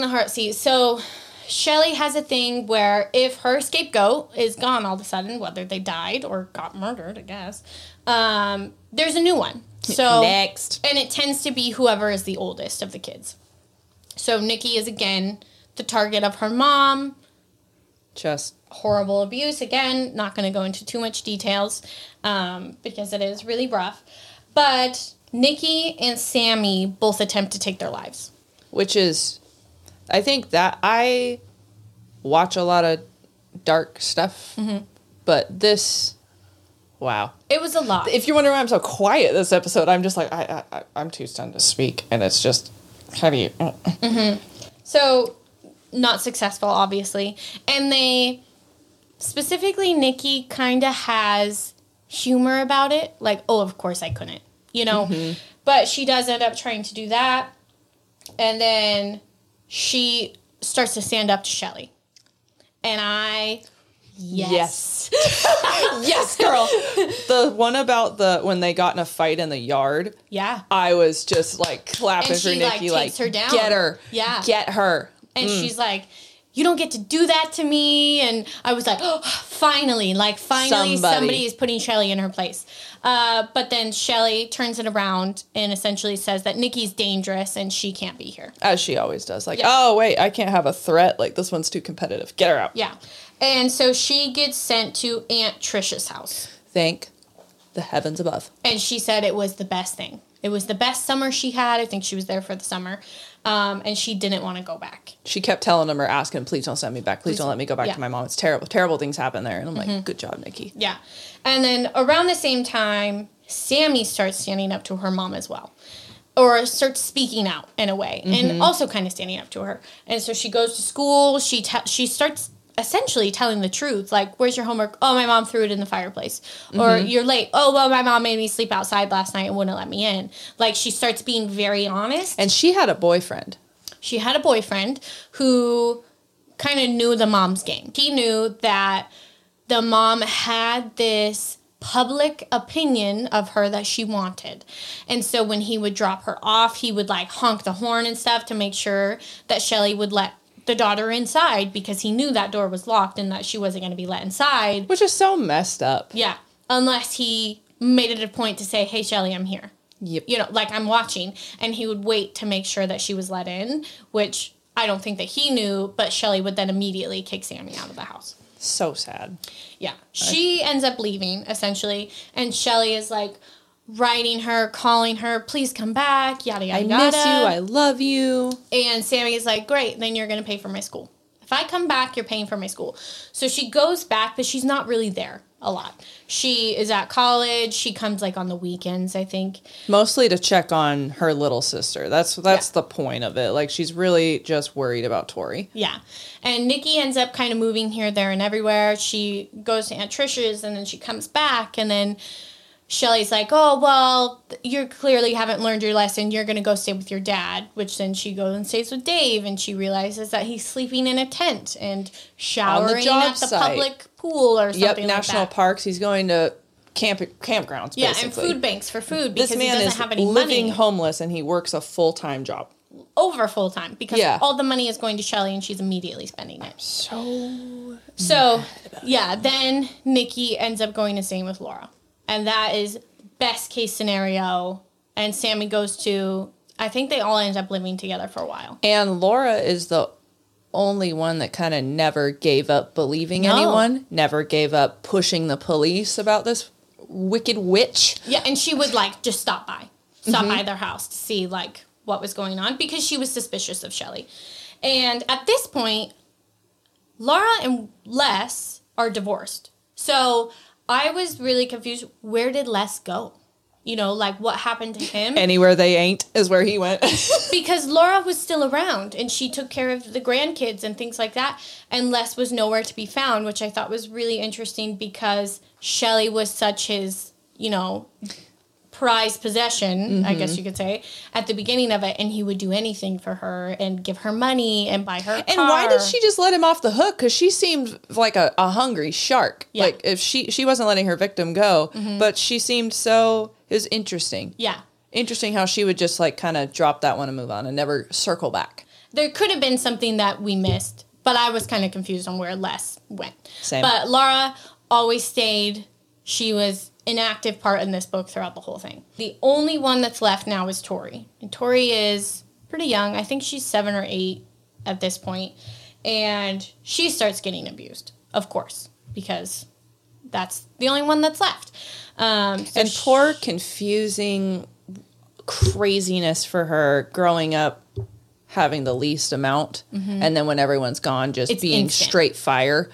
So Shelley has a thing where if her scapegoat is gone all of a sudden, whether they died or got murdered, I guess, there's a new one. So next. And it tends to be whoever is the oldest of the kids. So Nikki is again the target of her mom. Just horrible abuse. Again, not going to go into too much details because it is really rough. But Nikki and Sammy both attempt to take their lives. Which is, I think that I watch a lot of dark stuff, but this, wow. It was a lot. If you're wondering why I'm so quiet this episode, I'm just like, I'm too stunned to speak, and it's just, how do you... So, not successful, obviously. And they, specifically Nikki, kind of has humor about it. Like, oh, of course I couldn't, you know? But she does end up trying to do that. And then she starts to stand up to Shelly. And yes. Yes, girl. The one about when they got in a fight in the yard. Yeah. I was just like clapping and for she, Nikki, takes her down. Get her. Yeah. Get her. And she's like, you don't get to do that to me. And I was like, oh, finally somebody is putting Shelly in her place. But then Shelly turns it around and essentially says that Nikki's dangerous and she can't be here. As she always does. Like, oh, wait, I can't have a threat. Like, this one's too competitive. Get her out. Yeah. And so she gets sent to Aunt Trisha's house. Thank the heavens above. And she said it was the best thing. It was the best summer she had. I think she was there for the summer. And she didn't want to go back. She kept telling him or asking him, please don't send me back. Please don't let me go back to my mom. It's terrible. Terrible things happen there. And I'm like, good job, Nikki. Yeah. And then around the same time, Sammy starts standing up to her mom as well. Or starts speaking out in a way. And also kind of standing up to her. And so she goes to school. She starts essentially telling the truth. Like, where's your homework? Oh, my mom threw it in the fireplace. Or you're late. Oh, well, my mom made me sleep outside last night and wouldn't let me in. Like, she starts being very honest. And she had a boyfriend. She had a boyfriend who kind of knew the mom's game. He knew that the mom had this public opinion of her that she wanted. And so when he would drop her off, he would like honk the horn and stuff to make sure that Shelly would let the daughter inside because he knew that door was locked and that she wasn't going to be let inside. Which is so messed up. Yeah. Unless he made it a point to say, hey, Shelly, I'm here. Yep. You know, like I'm watching. And he would wait to make sure that she was let in, which I don't think that he knew, but Shelly would then immediately kick Sammy out of the house. So sad. Yeah. She ends up leaving, essentially. And Shelly is like writing her, calling her, please come back, yada, yada, yada. I miss you. I love you. And Sammy is like, great, then you're going to pay for my school. If I come back, you're paying for my school. So she goes back, but she's not really there a lot. She is at college. She comes like on the weekends, I think. Mostly to check on her little sister. That's the point of it. Like, she's really just worried about Tori. Yeah. And Nikki ends up kind of moving here, there, and everywhere. She goes to Aunt Trisha's, and then she comes back, and then Shelly's like, oh, well, you clearly haven't learned your lesson. You're going to go stay with your dad, which then she goes and stays with Dave, and she realizes that he's sleeping in a tent and showering at the public pool or something like that. National parks. He's going to campgrounds, basically. Yeah, and food banks for food because he doesn't have any money. money. Living homeless, and he works a full-time job. Over full-time because all the money is going to Shelly, and she's immediately spending it. So yeah, then Nikki ends up going and staying with Laura. And that is best case scenario. And Sammy goes to, I think they all end up living together for a while. And Laura is the only one that kind of never gave up believing anyone. Never gave up pushing the police about this wicked witch. Yeah, and she would like just stop by their house to see like what was going on because she was suspicious of Shelly. And at this point, Laura and Les are divorced. So I was really confused. Where did Les go? You know, like what happened to him? Anywhere they ain't is where he went. Because Laura was still around and she took care of the grandkids and things like that. And Les was nowhere to be found, which I thought was really interesting because Shelly was such his, you know, prized possession, I guess you could say, at the beginning of it. And he would do anything for her and give her money and buy her a car. And why did she just let him off the hook? Because she seemed like a hungry shark. Yeah. Like if she wasn't letting her victim go, but she seemed so, it was interesting. Yeah. Interesting how she would just like kind of drop that one and move on and never circle back. There could have been something that we missed, but I was kind of confused on where Les went. Same. But Laura always stayed. She was an active part in this book throughout the whole thing. The only one that's left now is Tori. And Tori is pretty young. I think she's 7 or 8 at this point. And she starts getting abused, of course, because that's the only one that's left. And poor, confusing craziness for her growing up, having the least amount. And then when everyone's gone, just it's being instant. Straight fire.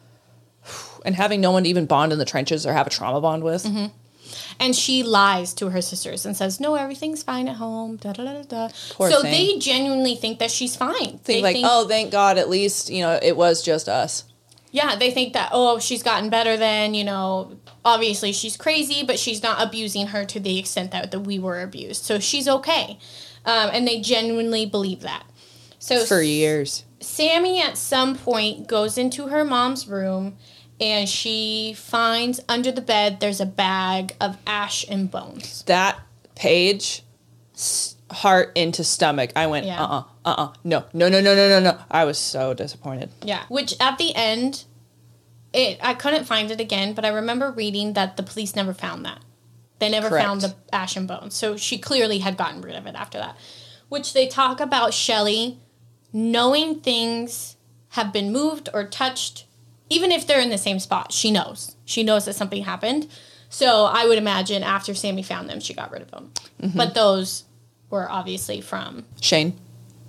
And having no one to even bond in the trenches or have a trauma bond with. And she lies to her sisters and says, no, everything's fine at home. Da, da, da, da. Poor so thing. They genuinely think that she's fine. They think, oh, thank God, at least, you know, it was just us. Yeah, they think that, oh, she's gotten better than, you know, obviously she's crazy, but she's not abusing her to the extent that we were abused. So she's okay. And they genuinely believe that. So for years. Sammy at some point goes into her mom's room and she finds under the bed there's a bag of ash and bones. That page, heart into stomach. I went, Yeah. no. I was so disappointed. Yeah. Which at the end, I couldn't find it again, but I remember reading that the police never found that. They never Correct. found the ash and bones. So she clearly had gotten rid of it after that. Which they talk about Shelley knowing things have been moved or touched, even if they're in the same spot. She knows. She knows that something happened. So I would imagine after Sammy found them, she got rid of them. Mm-hmm. But those were obviously from... Shane.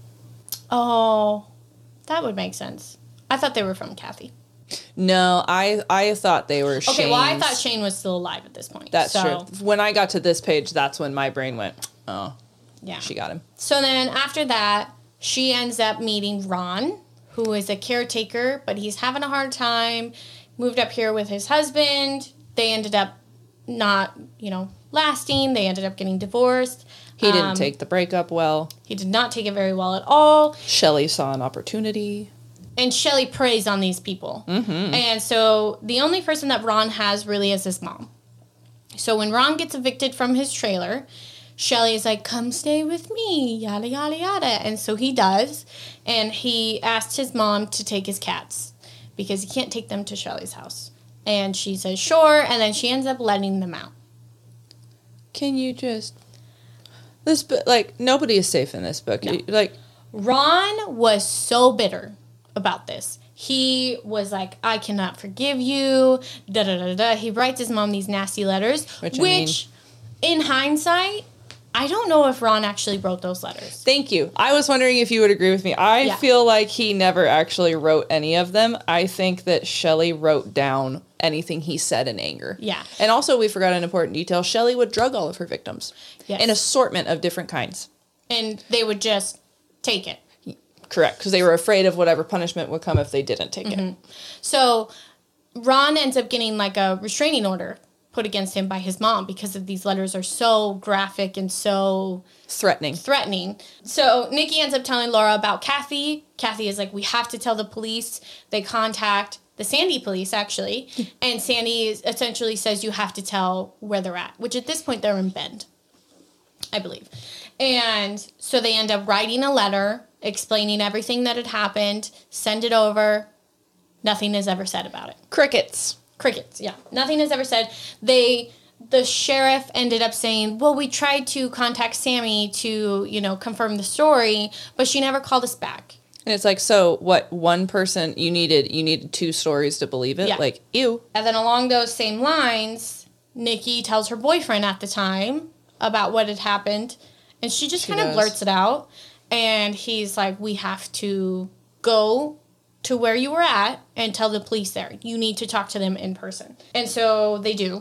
Oh, that would make sense. I thought they were from Kathy. No, I thought they were Shane's. Okay, well, I thought Shane was still alive at this point. That's true. When I got to this page, that's when my brain went, oh, yeah, she got him. So then after that, she ends up meeting Ron, who is a caretaker, but he's having a hard time. Moved up here with his husband. They ended up not, lasting. They ended up getting divorced. He didn't take the breakup well. He did not take it very well at all. Shelley saw an opportunity. And Shelley preys on these people. Mm-hmm. And so the only person that Ron has really is his mom. So when Ron gets evicted from his trailer, Shelley is like, come stay with me, yada, yada, yada. And so he does. And he asked his mom to take his cats because he can't take them to Shelley's house. And she says, sure. And then she ends up letting them out. Can you just... This book, nobody is safe in this book. No. Ron was so bitter about this. He was like, I cannot forgive you, da-da-da-da. He writes his mom these nasty letters, which in hindsight, I don't know if Ron actually wrote those letters. Thank you. I was wondering if you would agree with me. I feel like he never actually wrote any of them. I think that Shelley wrote down anything he said in anger. Yeah. And also, we forgot an important detail. Shelley would drug all of her victims. Yes. An assortment of different kinds. And they would just take it. Correct, because they were afraid of whatever punishment would come if they didn't take it. So Ron ends up getting a restraining order put against him by his mom because of these letters are so graphic and so threatening. So Nikki ends up telling Laura about Kathy. Kathy is like, we have to tell the police. They contact the Sandy police, actually. And Sandy essentially says you have to tell where they're at, which at this point they're in Bend, I believe. And so they end up writing a letter explaining everything that had happened, send it over. Nothing is ever said about it. Crickets, yeah. Nothing is ever said. The sheriff ended up saying, well, we tried to contact Sammy to, confirm the story, but she never called us back. And it's like, so what, one person, you needed two stories to believe it? Yeah. Ew. And then along those same lines, Nikki tells her boyfriend at the time about what had happened, and she kind of blurts it out. And he's like, we have to go to where you were at and tell the police there. You need to talk to them in person. And so they do.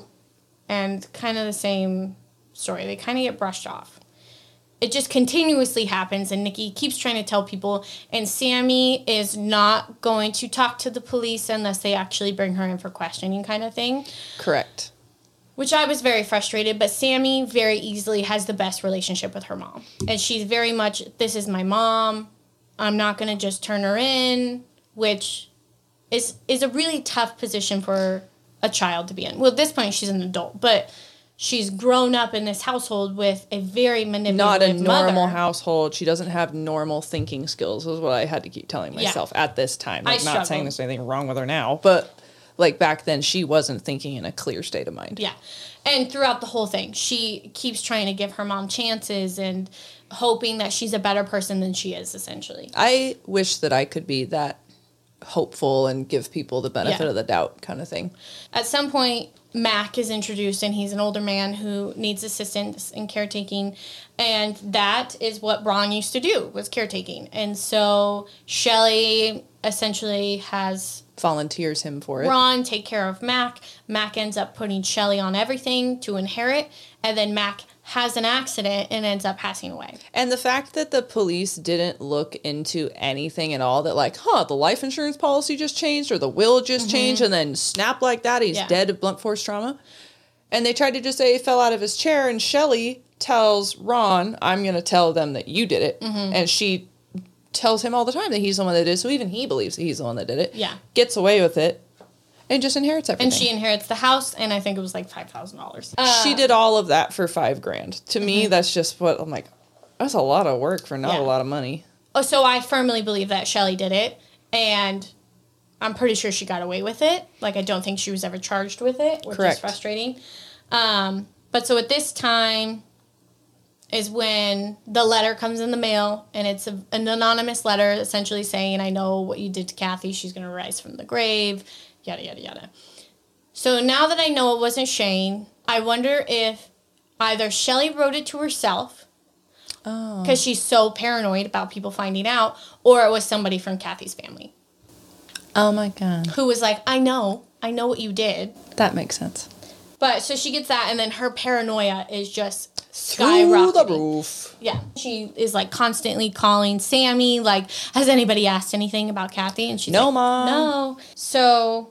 And kind of the same story. They kind of get brushed off. It just continuously happens, and Nikki keeps trying to tell people, and Sammy is not going to talk to the police unless they actually bring her in for questioning kind of thing. Correct. Which I was very frustrated, but Sammy very easily has the best relationship with her mom. And she's very much, this is my mom, I'm not going to just turn her in, which is a really tough position for a child to be in. Well, at this point, she's an adult, but she's grown up in this household with a very manipulative Not a normal mother. household. She doesn't have normal thinking skills, is what I had to keep telling myself at this time. I not struggled. saying there's anything wrong with her now, but... back then, she wasn't thinking in a clear state of mind. Yeah. And throughout the whole thing, she keeps trying to give her mom chances and hoping that she's a better person than she is, essentially. I wish that I could be that hopeful and give people the benefit of the doubt kind of thing. At some point, Mac is introduced, and he's an older man who needs assistance in caretaking. And that is what Ron used to do, was caretaking. And so Shelley essentially has... volunteers him for it. Ron take care of Mac. Mac ends up putting Shelley on everything to inherit, and then Mac has an accident and ends up passing away. And the fact that the police didn't look into anything at all, that the life insurance policy just changed or the will just changed, and then snap like that, he's dead of blunt force trauma. And they tried to just say he fell out of his chair, and Shelley tells Ron, I'm going to tell them that you did it. And she tells him all the time that he's the one that did it, so even he believes that he's the one that did it. Yeah. Gets away with it, and just inherits everything. And she inherits the house, and I think it was like $5,000. She did all of that for $5,000. To me, that's just what I'm like, that's a lot of work for not a lot of money. Oh, so I firmly believe that Shelley did it, and I'm pretty sure she got away with it. Like, I don't think she was ever charged with it, which is frustrating. But so at this time is when the letter comes in the mail, and it's an anonymous letter essentially saying, I know what you did to Kathy. She's going to rise from the grave, yada, yada, yada. So now that I know it wasn't Shane, I wonder if either Shelley wrote it to herself because she's so paranoid about people finding out, or it was somebody from Kathy's family. Oh, my God. Who was like, I know what you did. That makes sense. But so she gets that, and then her paranoia is just skyrocketing. Through the roof. Yeah. She is like constantly calling Sammy, like, has anybody asked anything about Kathy? And she's no, like, Mom. No. So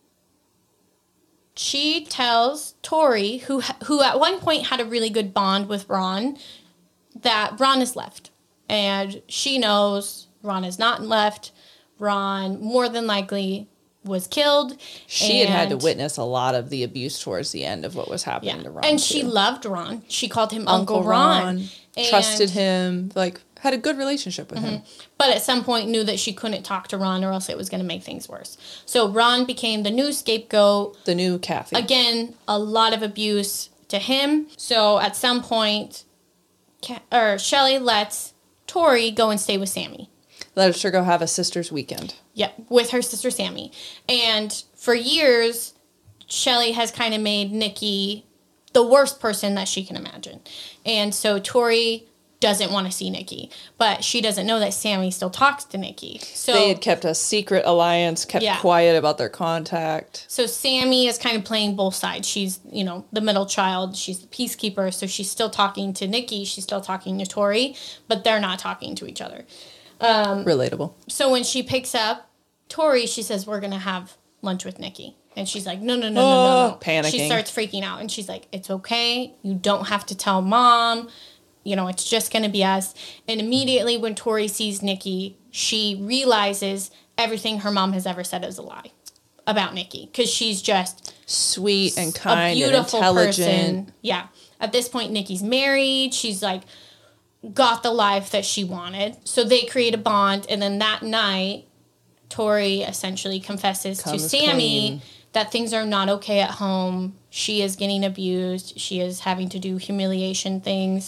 she tells Tori, who at one point had a really good bond with Ron, that Ron is left. And she knows Ron is not left. Ron more than likely was killed. She had to witness a lot of the abuse towards the end of what was happening to Ron. And she loved Ron. She called him Uncle Ron. Trusted him, like, had a good relationship with him. But at some point knew that she couldn't talk to Ron or else it was going to make things worse. So Ron became the new scapegoat. The new Kathy. Again, a lot of abuse to him. So at some point, Shelley lets Tori go and stay with Sammy. Let her go have a sister's weekend. Yeah, with her sister Sammy. And for years, Shelley has kind of made Nikki the worst person that she can imagine. And so Tori doesn't want to see Nikki. But she doesn't know that Sammy still talks to Nikki. So they had kept a secret alliance, kept quiet about their contact. So Sammy is kind of playing both sides. She's, the middle child. She's the peacekeeper. So she's still talking to Nikki. She's still talking to Tori. But they're not talking to each other. Relatable. So when she picks up Tori, she says, we're going to have lunch with Nikki. And she's like, no. Panicking. She starts freaking out. And she's like, it's okay. You don't have to tell Mom. It's just going to be us. And immediately when Tori sees Nikki, she realizes everything her mom has ever said is a lie about Nikki. Because she's just sweet and kind, a beautiful and intelligent. Person. Yeah. At this point, Nikki's married. She's like, got the life that she wanted. So they create a bond, and then that night, Tori essentially confesses to Sammy that things are not okay at home. She is getting abused. She is having to do humiliation things.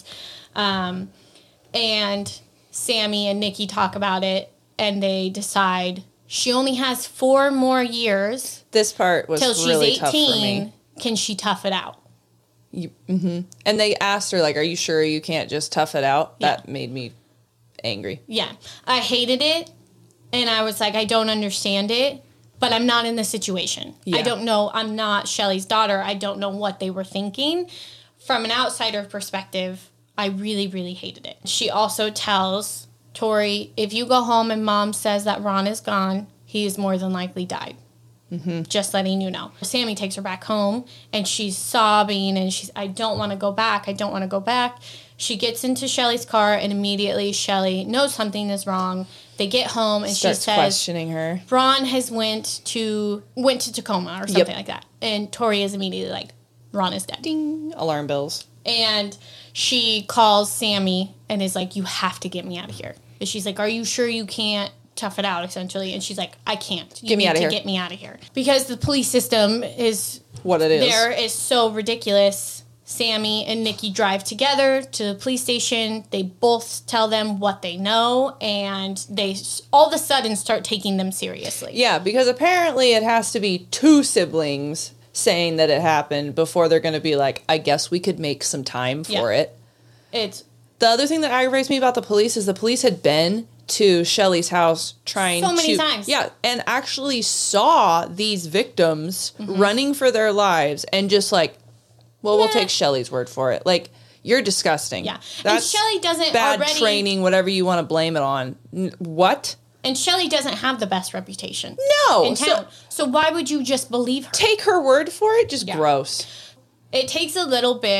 And Sammy and Nikki talk about it, and they decide she only has 4 more years. This part was really tough for me. Till she's 18. Can she tough it out? And they asked her, like, are you sure you can't just tough it out? That made me angry. Yeah. I hated it, and I was like, I don't understand it, but I'm not in the situation. I don't know. I'm not Shelley's daughter. I don't know what they were thinking. From an outsider perspective, I really, really hated it. She also tells Tori, if you go home and Mom says that Ron is gone, he is more than likely died. Just letting you know. Sammy takes her back home, and she's sobbing, and I don't want to go back. I don't want to go back. She gets into Shelley's car, and immediately Shelley knows something is wrong. They get home, and she says, questioning her. Ron has went to Tacoma or something like that. And Tori is immediately like, Ron is dead. Ding. Alarm bells. And she calls Sammy and is like, you have to get me out of here. And she's like, are you sure you can't tough it out, essentially? And she's like, I can't. Get me out of here. Get me out of here. Because the police system is what it is. There is so ridiculous. Sammy and Nikki drive together to the police station. They both tell them what they know, and they all of a sudden start taking them seriously. Yeah, because apparently it has to be 2 siblings saying that it happened before they're going to be like, I guess we could make some time for it. The other thing that aggravates me about the police is the police had been to Shelley's house trying so many times. Yeah, and actually saw these victims running for their lives and just like, well, we'll take Shelley's word for it. Like, you're disgusting. Yeah. That's and Shelley doesn't bad training, whatever you want to blame it on. What? And Shelley doesn't have the best reputation. No. In town. So why would you just believe her? Take her word for it? Just gross. It takes a little bit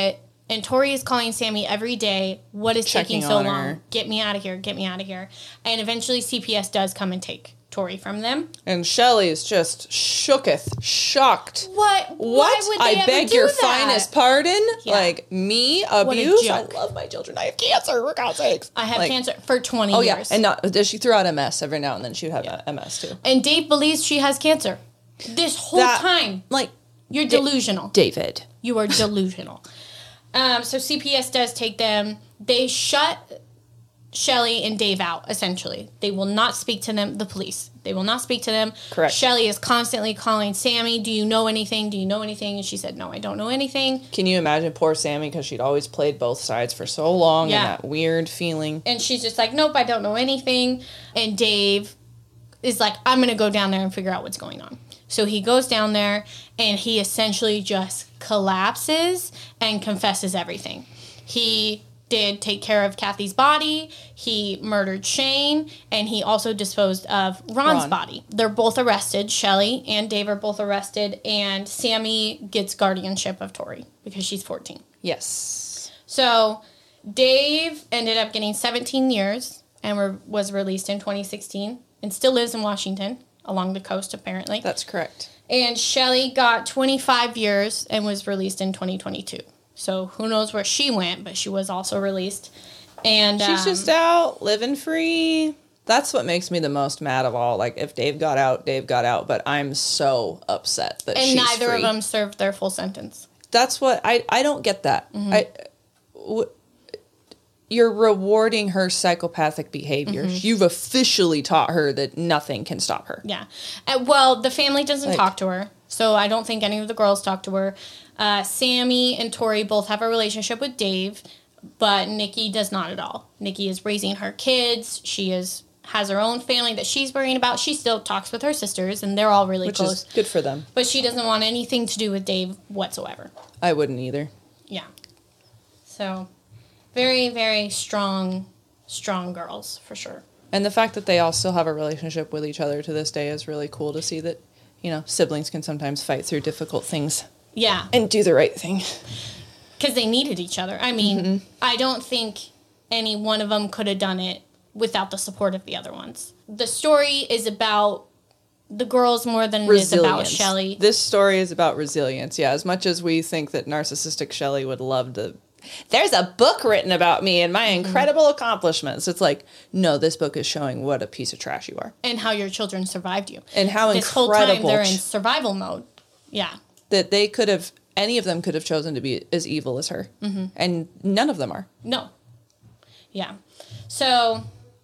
And Tori is calling Sammy every day. What is taking so long? Get me out of here. Get me out of here. And eventually CPS does come and take Tori from them. And Shelley is just shocked. What? Why would they I beg your finest pardon? Yeah. Like, me? Abuse? I love my children. I have cancer, for God's sakes. I have cancer for 20 years. Oh, yeah. And she threw out MS every now and then. She would have MS, too. And Dave believes she has cancer. This whole time. Like, you're delusional. David. You are delusional. So CPS does take them. They shut Shelley and Dave out, essentially. They will not speak to them, the police. They will not speak to them. Correct. Shelley is constantly calling Sammy, do you know anything? Do you know anything? And she said, no, I don't know anything. Can you imagine poor Sammy, because she'd always played both sides for so long, and that weird feeling. And she's just like, nope, I don't know anything. And Dave is like, I'm going to go down there and figure out what's going on. So he goes down there, and he essentially just collapses and confesses everything. He did take care of Kathy's body, he murdered Shane, and he also disposed of Ron's body. They're both arrested. Shelley and Dave are both arrested, and Sammy gets guardianship of Tori because she's 14. Yes. So Dave ended up getting 17 years and was released in 2016 and still lives in Washington along the coast, apparently. That's correct. And Shelley got 25 years and was released in 2022. So who knows where she went, but she was also released. And she's just out, living free. That's what makes me the most mad of all. Like, if Dave got out, Dave got out. But I'm so upset that she's free. And neither of them served their full sentence. That's what... I don't get that. You're rewarding her psychopathic behaviors. You've officially taught her that nothing can stop her. Yeah. Well, the family doesn't talk to her. So I don't think any of the girls talk to her. Sammy and Tori both have a relationship with Dave, but Nikki does not at all. Nikki is raising her kids. She has her own family that she's worrying about. She still talks with her sisters, and they're all really close. Which is good for them. But she doesn't want anything to do with Dave whatsoever. I wouldn't either. Yeah. So, very, very strong girls, for sure. And the fact that they all still have a relationship with each other to this day is really cool to see that, siblings can sometimes fight through difficult things. Yeah. And do the right thing. Because they needed each other. I mean, I don't think any one of them could have done it without the support of the other ones. The story is about the girls more than it is about Shelley. This story is about resilience, yeah. As much as we think that narcissistic Shelley would love to... There's a book written about me and my incredible accomplishments. It's like, no, this book is showing what a piece of trash you are. And how your children survived you. And how this incredible... This whole time they're in survival mode. Yeah. That they could have... Any of them could have chosen to be as evil as her. And none of them are. No. Yeah. So,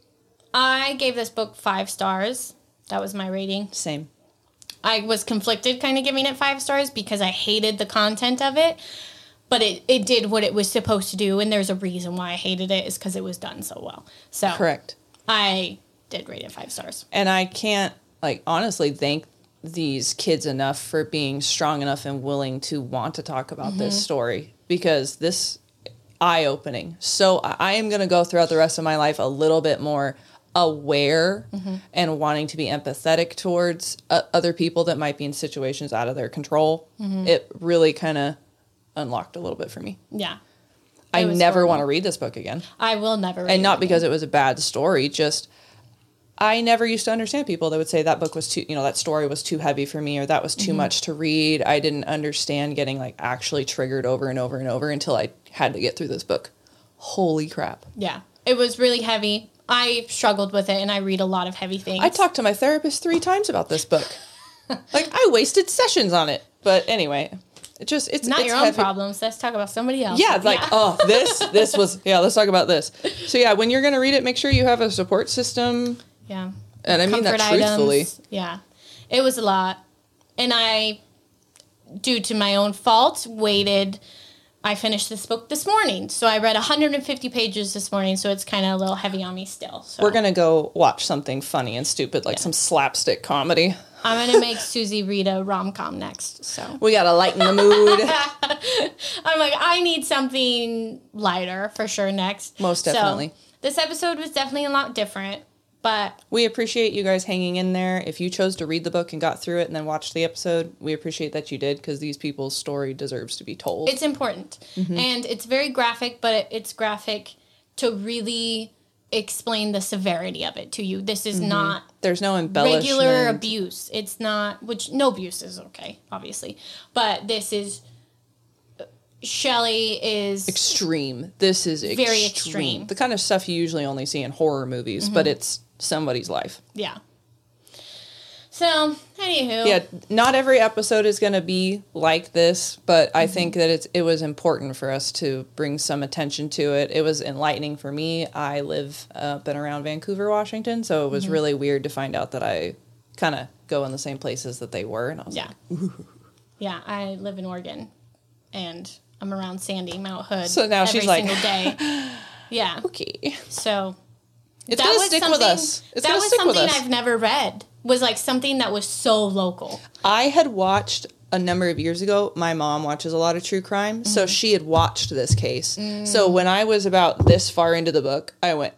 I gave this book 5 stars. That was my rating. Same. I was conflicted kind of giving it 5 stars because I hated the content of it. But it did what it was supposed to do. And there's a reason why I hated it is because it was done so well. So, correct. I did rate it 5 stars. And I can't, honestly thank these kids enough for being strong enough and willing to want to talk about this story, because this eye-opening. So I am going to go throughout the rest of my life a little bit more aware and wanting to be empathetic towards other people that might be in situations out of their control. It really kind of unlocked a little bit for me. Yeah. I never want to read this book again. I will never read it. And not because it was a bad story, just... I never used to understand people that would say that book was too, that story was too heavy for me, or that was too much to read. I didn't understand getting actually triggered over and over and over until I had to get through this book. Holy crap. Yeah. It was really heavy. I struggled with it, and I read a lot of heavy things. I talked to my therapist 3 times about this book. I wasted sessions on it. But anyway, it's not your own problems. Let's talk about somebody else. Yeah, this was, let's talk about this. So yeah, when you're going to read it, make sure you have a support system. Yeah. And I mean that truthfully. Items. Yeah. It was a lot. And I, due to my own fault, I finished this book this morning. So I read 150 pages this morning, so it's kind of a little heavy on me still. So. We're going to go watch something funny and stupid, some slapstick comedy. I'm going to make Susie read a rom-com next, so. We got to lighten the mood. I'm like, I need something lighter for sure next. Most definitely. So, this episode was definitely a lot different But we appreciate you guys hanging in there. If you chose to read the book and got through it and then watched the episode, we appreciate that you did, because these people's story deserves to be told. it's important. And it's very graphic, but it's graphic to really explain the severity of it to you. This is not There's no embellishment. regular abuse. It's not, which no abuse is okay, obviously. But this is, Shelley is Extreme. This is very extreme. The kind of stuff you usually only see in horror movies, but it's somebody's life. Yeah. So, anywho. Yeah, not every episode is going to be like this, but I think that it was important for us to bring some attention to it. It was enlightening for me. I live up and around Vancouver, Washington, so it was really weird to find out that I kind of go in the same places that they were, and I was like, ooh. Yeah, I live in Oregon, and I'm around Sandy, Mount Hood. So now every she's like, single day. Yeah. Okay. So It's going to stick with us. It's going to stick with us. That was something I've never read. Was like something that was so local. I had watched a number of years ago. My mom watches a lot of true crime, so she had watched this case. So when I was about this far into the book, I went,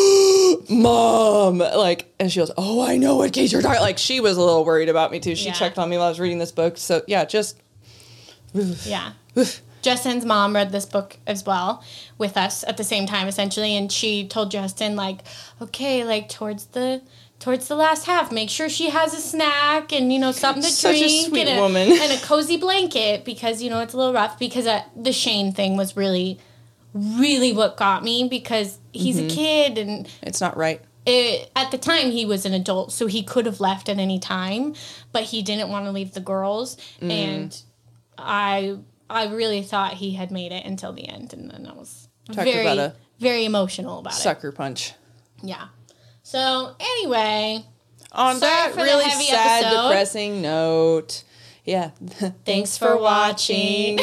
Mom! Like, and she goes, oh, I know what case you're talking. Like, she was a little worried about me too. She checked on me while I was reading this book. So yeah, just. Yeah. Justin's mom read this book as well with us at the same time, essentially, and she told Justin, like, okay, like, towards the last half, make sure she has a snack and, something to Such drink. a sweet and woman. And a cozy blanket, because, it's a little rough, because the Shane thing was really, really what got me, because he's a kid, and It's not right. at the time he was an adult, so he could have left at any time, but he didn't want to leave the girls, and I really thought he had made it until the end, and then I was very, very emotional about it. Sucker punch. Yeah. So, anyway. On that really sad, episode. depressing note. Yeah. Thanks for watching.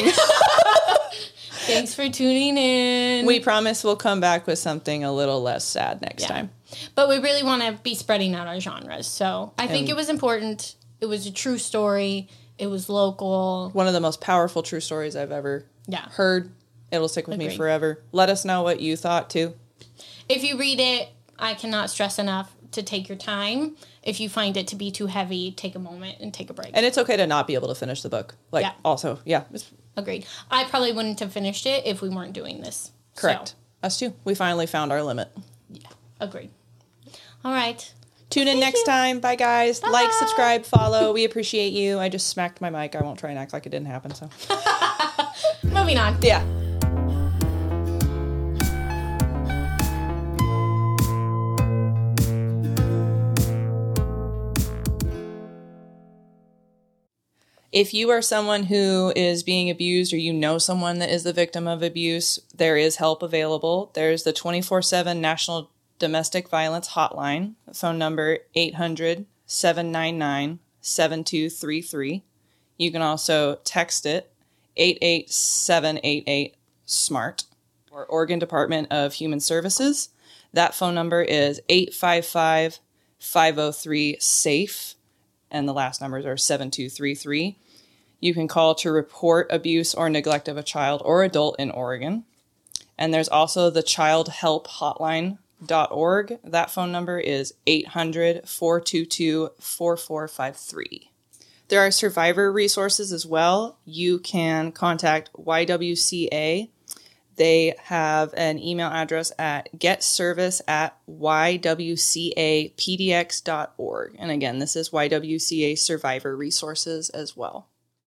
Thanks for tuning in. We promise we'll come back with something a little less sad next time. But we really want to be spreading out our genres. So, I think it was important. It was a true story. It was local. One of the most powerful true stories I've ever heard. It'll stick with me forever. Let us know what you thought, too. If you read it, I cannot stress enough to take your time. If you find it to be too heavy, take a moment and take a break. And it's okay to not be able to finish the book. Also, Agreed. I probably wouldn't have finished it if we weren't doing this. Correct. So. Us too. We finally found our limit. Yeah, agreed. All right. Tune in next time. Bye, guys. Bye. Like, subscribe, follow. We appreciate you. I just smacked my mic. I won't try and act like it didn't happen. So, moving on. Yeah. If you are someone who is being abused, or you know someone that is the victim of abuse, there is help available. There's the 24/7 National Domestic Violence Hotline, phone number 800-799-7233. You can also text it 88788 SMART, or Oregon Department of Human Services. That phone number is 855-503-SAFE, and the last numbers are 7233. You can call to report abuse or neglect of a child or adult in Oregon. And there's also the childhelphotline.org. That phone number is 800-422-4453. There are survivor resources as well. You can contact YWCA. They have an email address at getservice@ywcapdx.org. And again, this is YWCA Survivor Resources as well.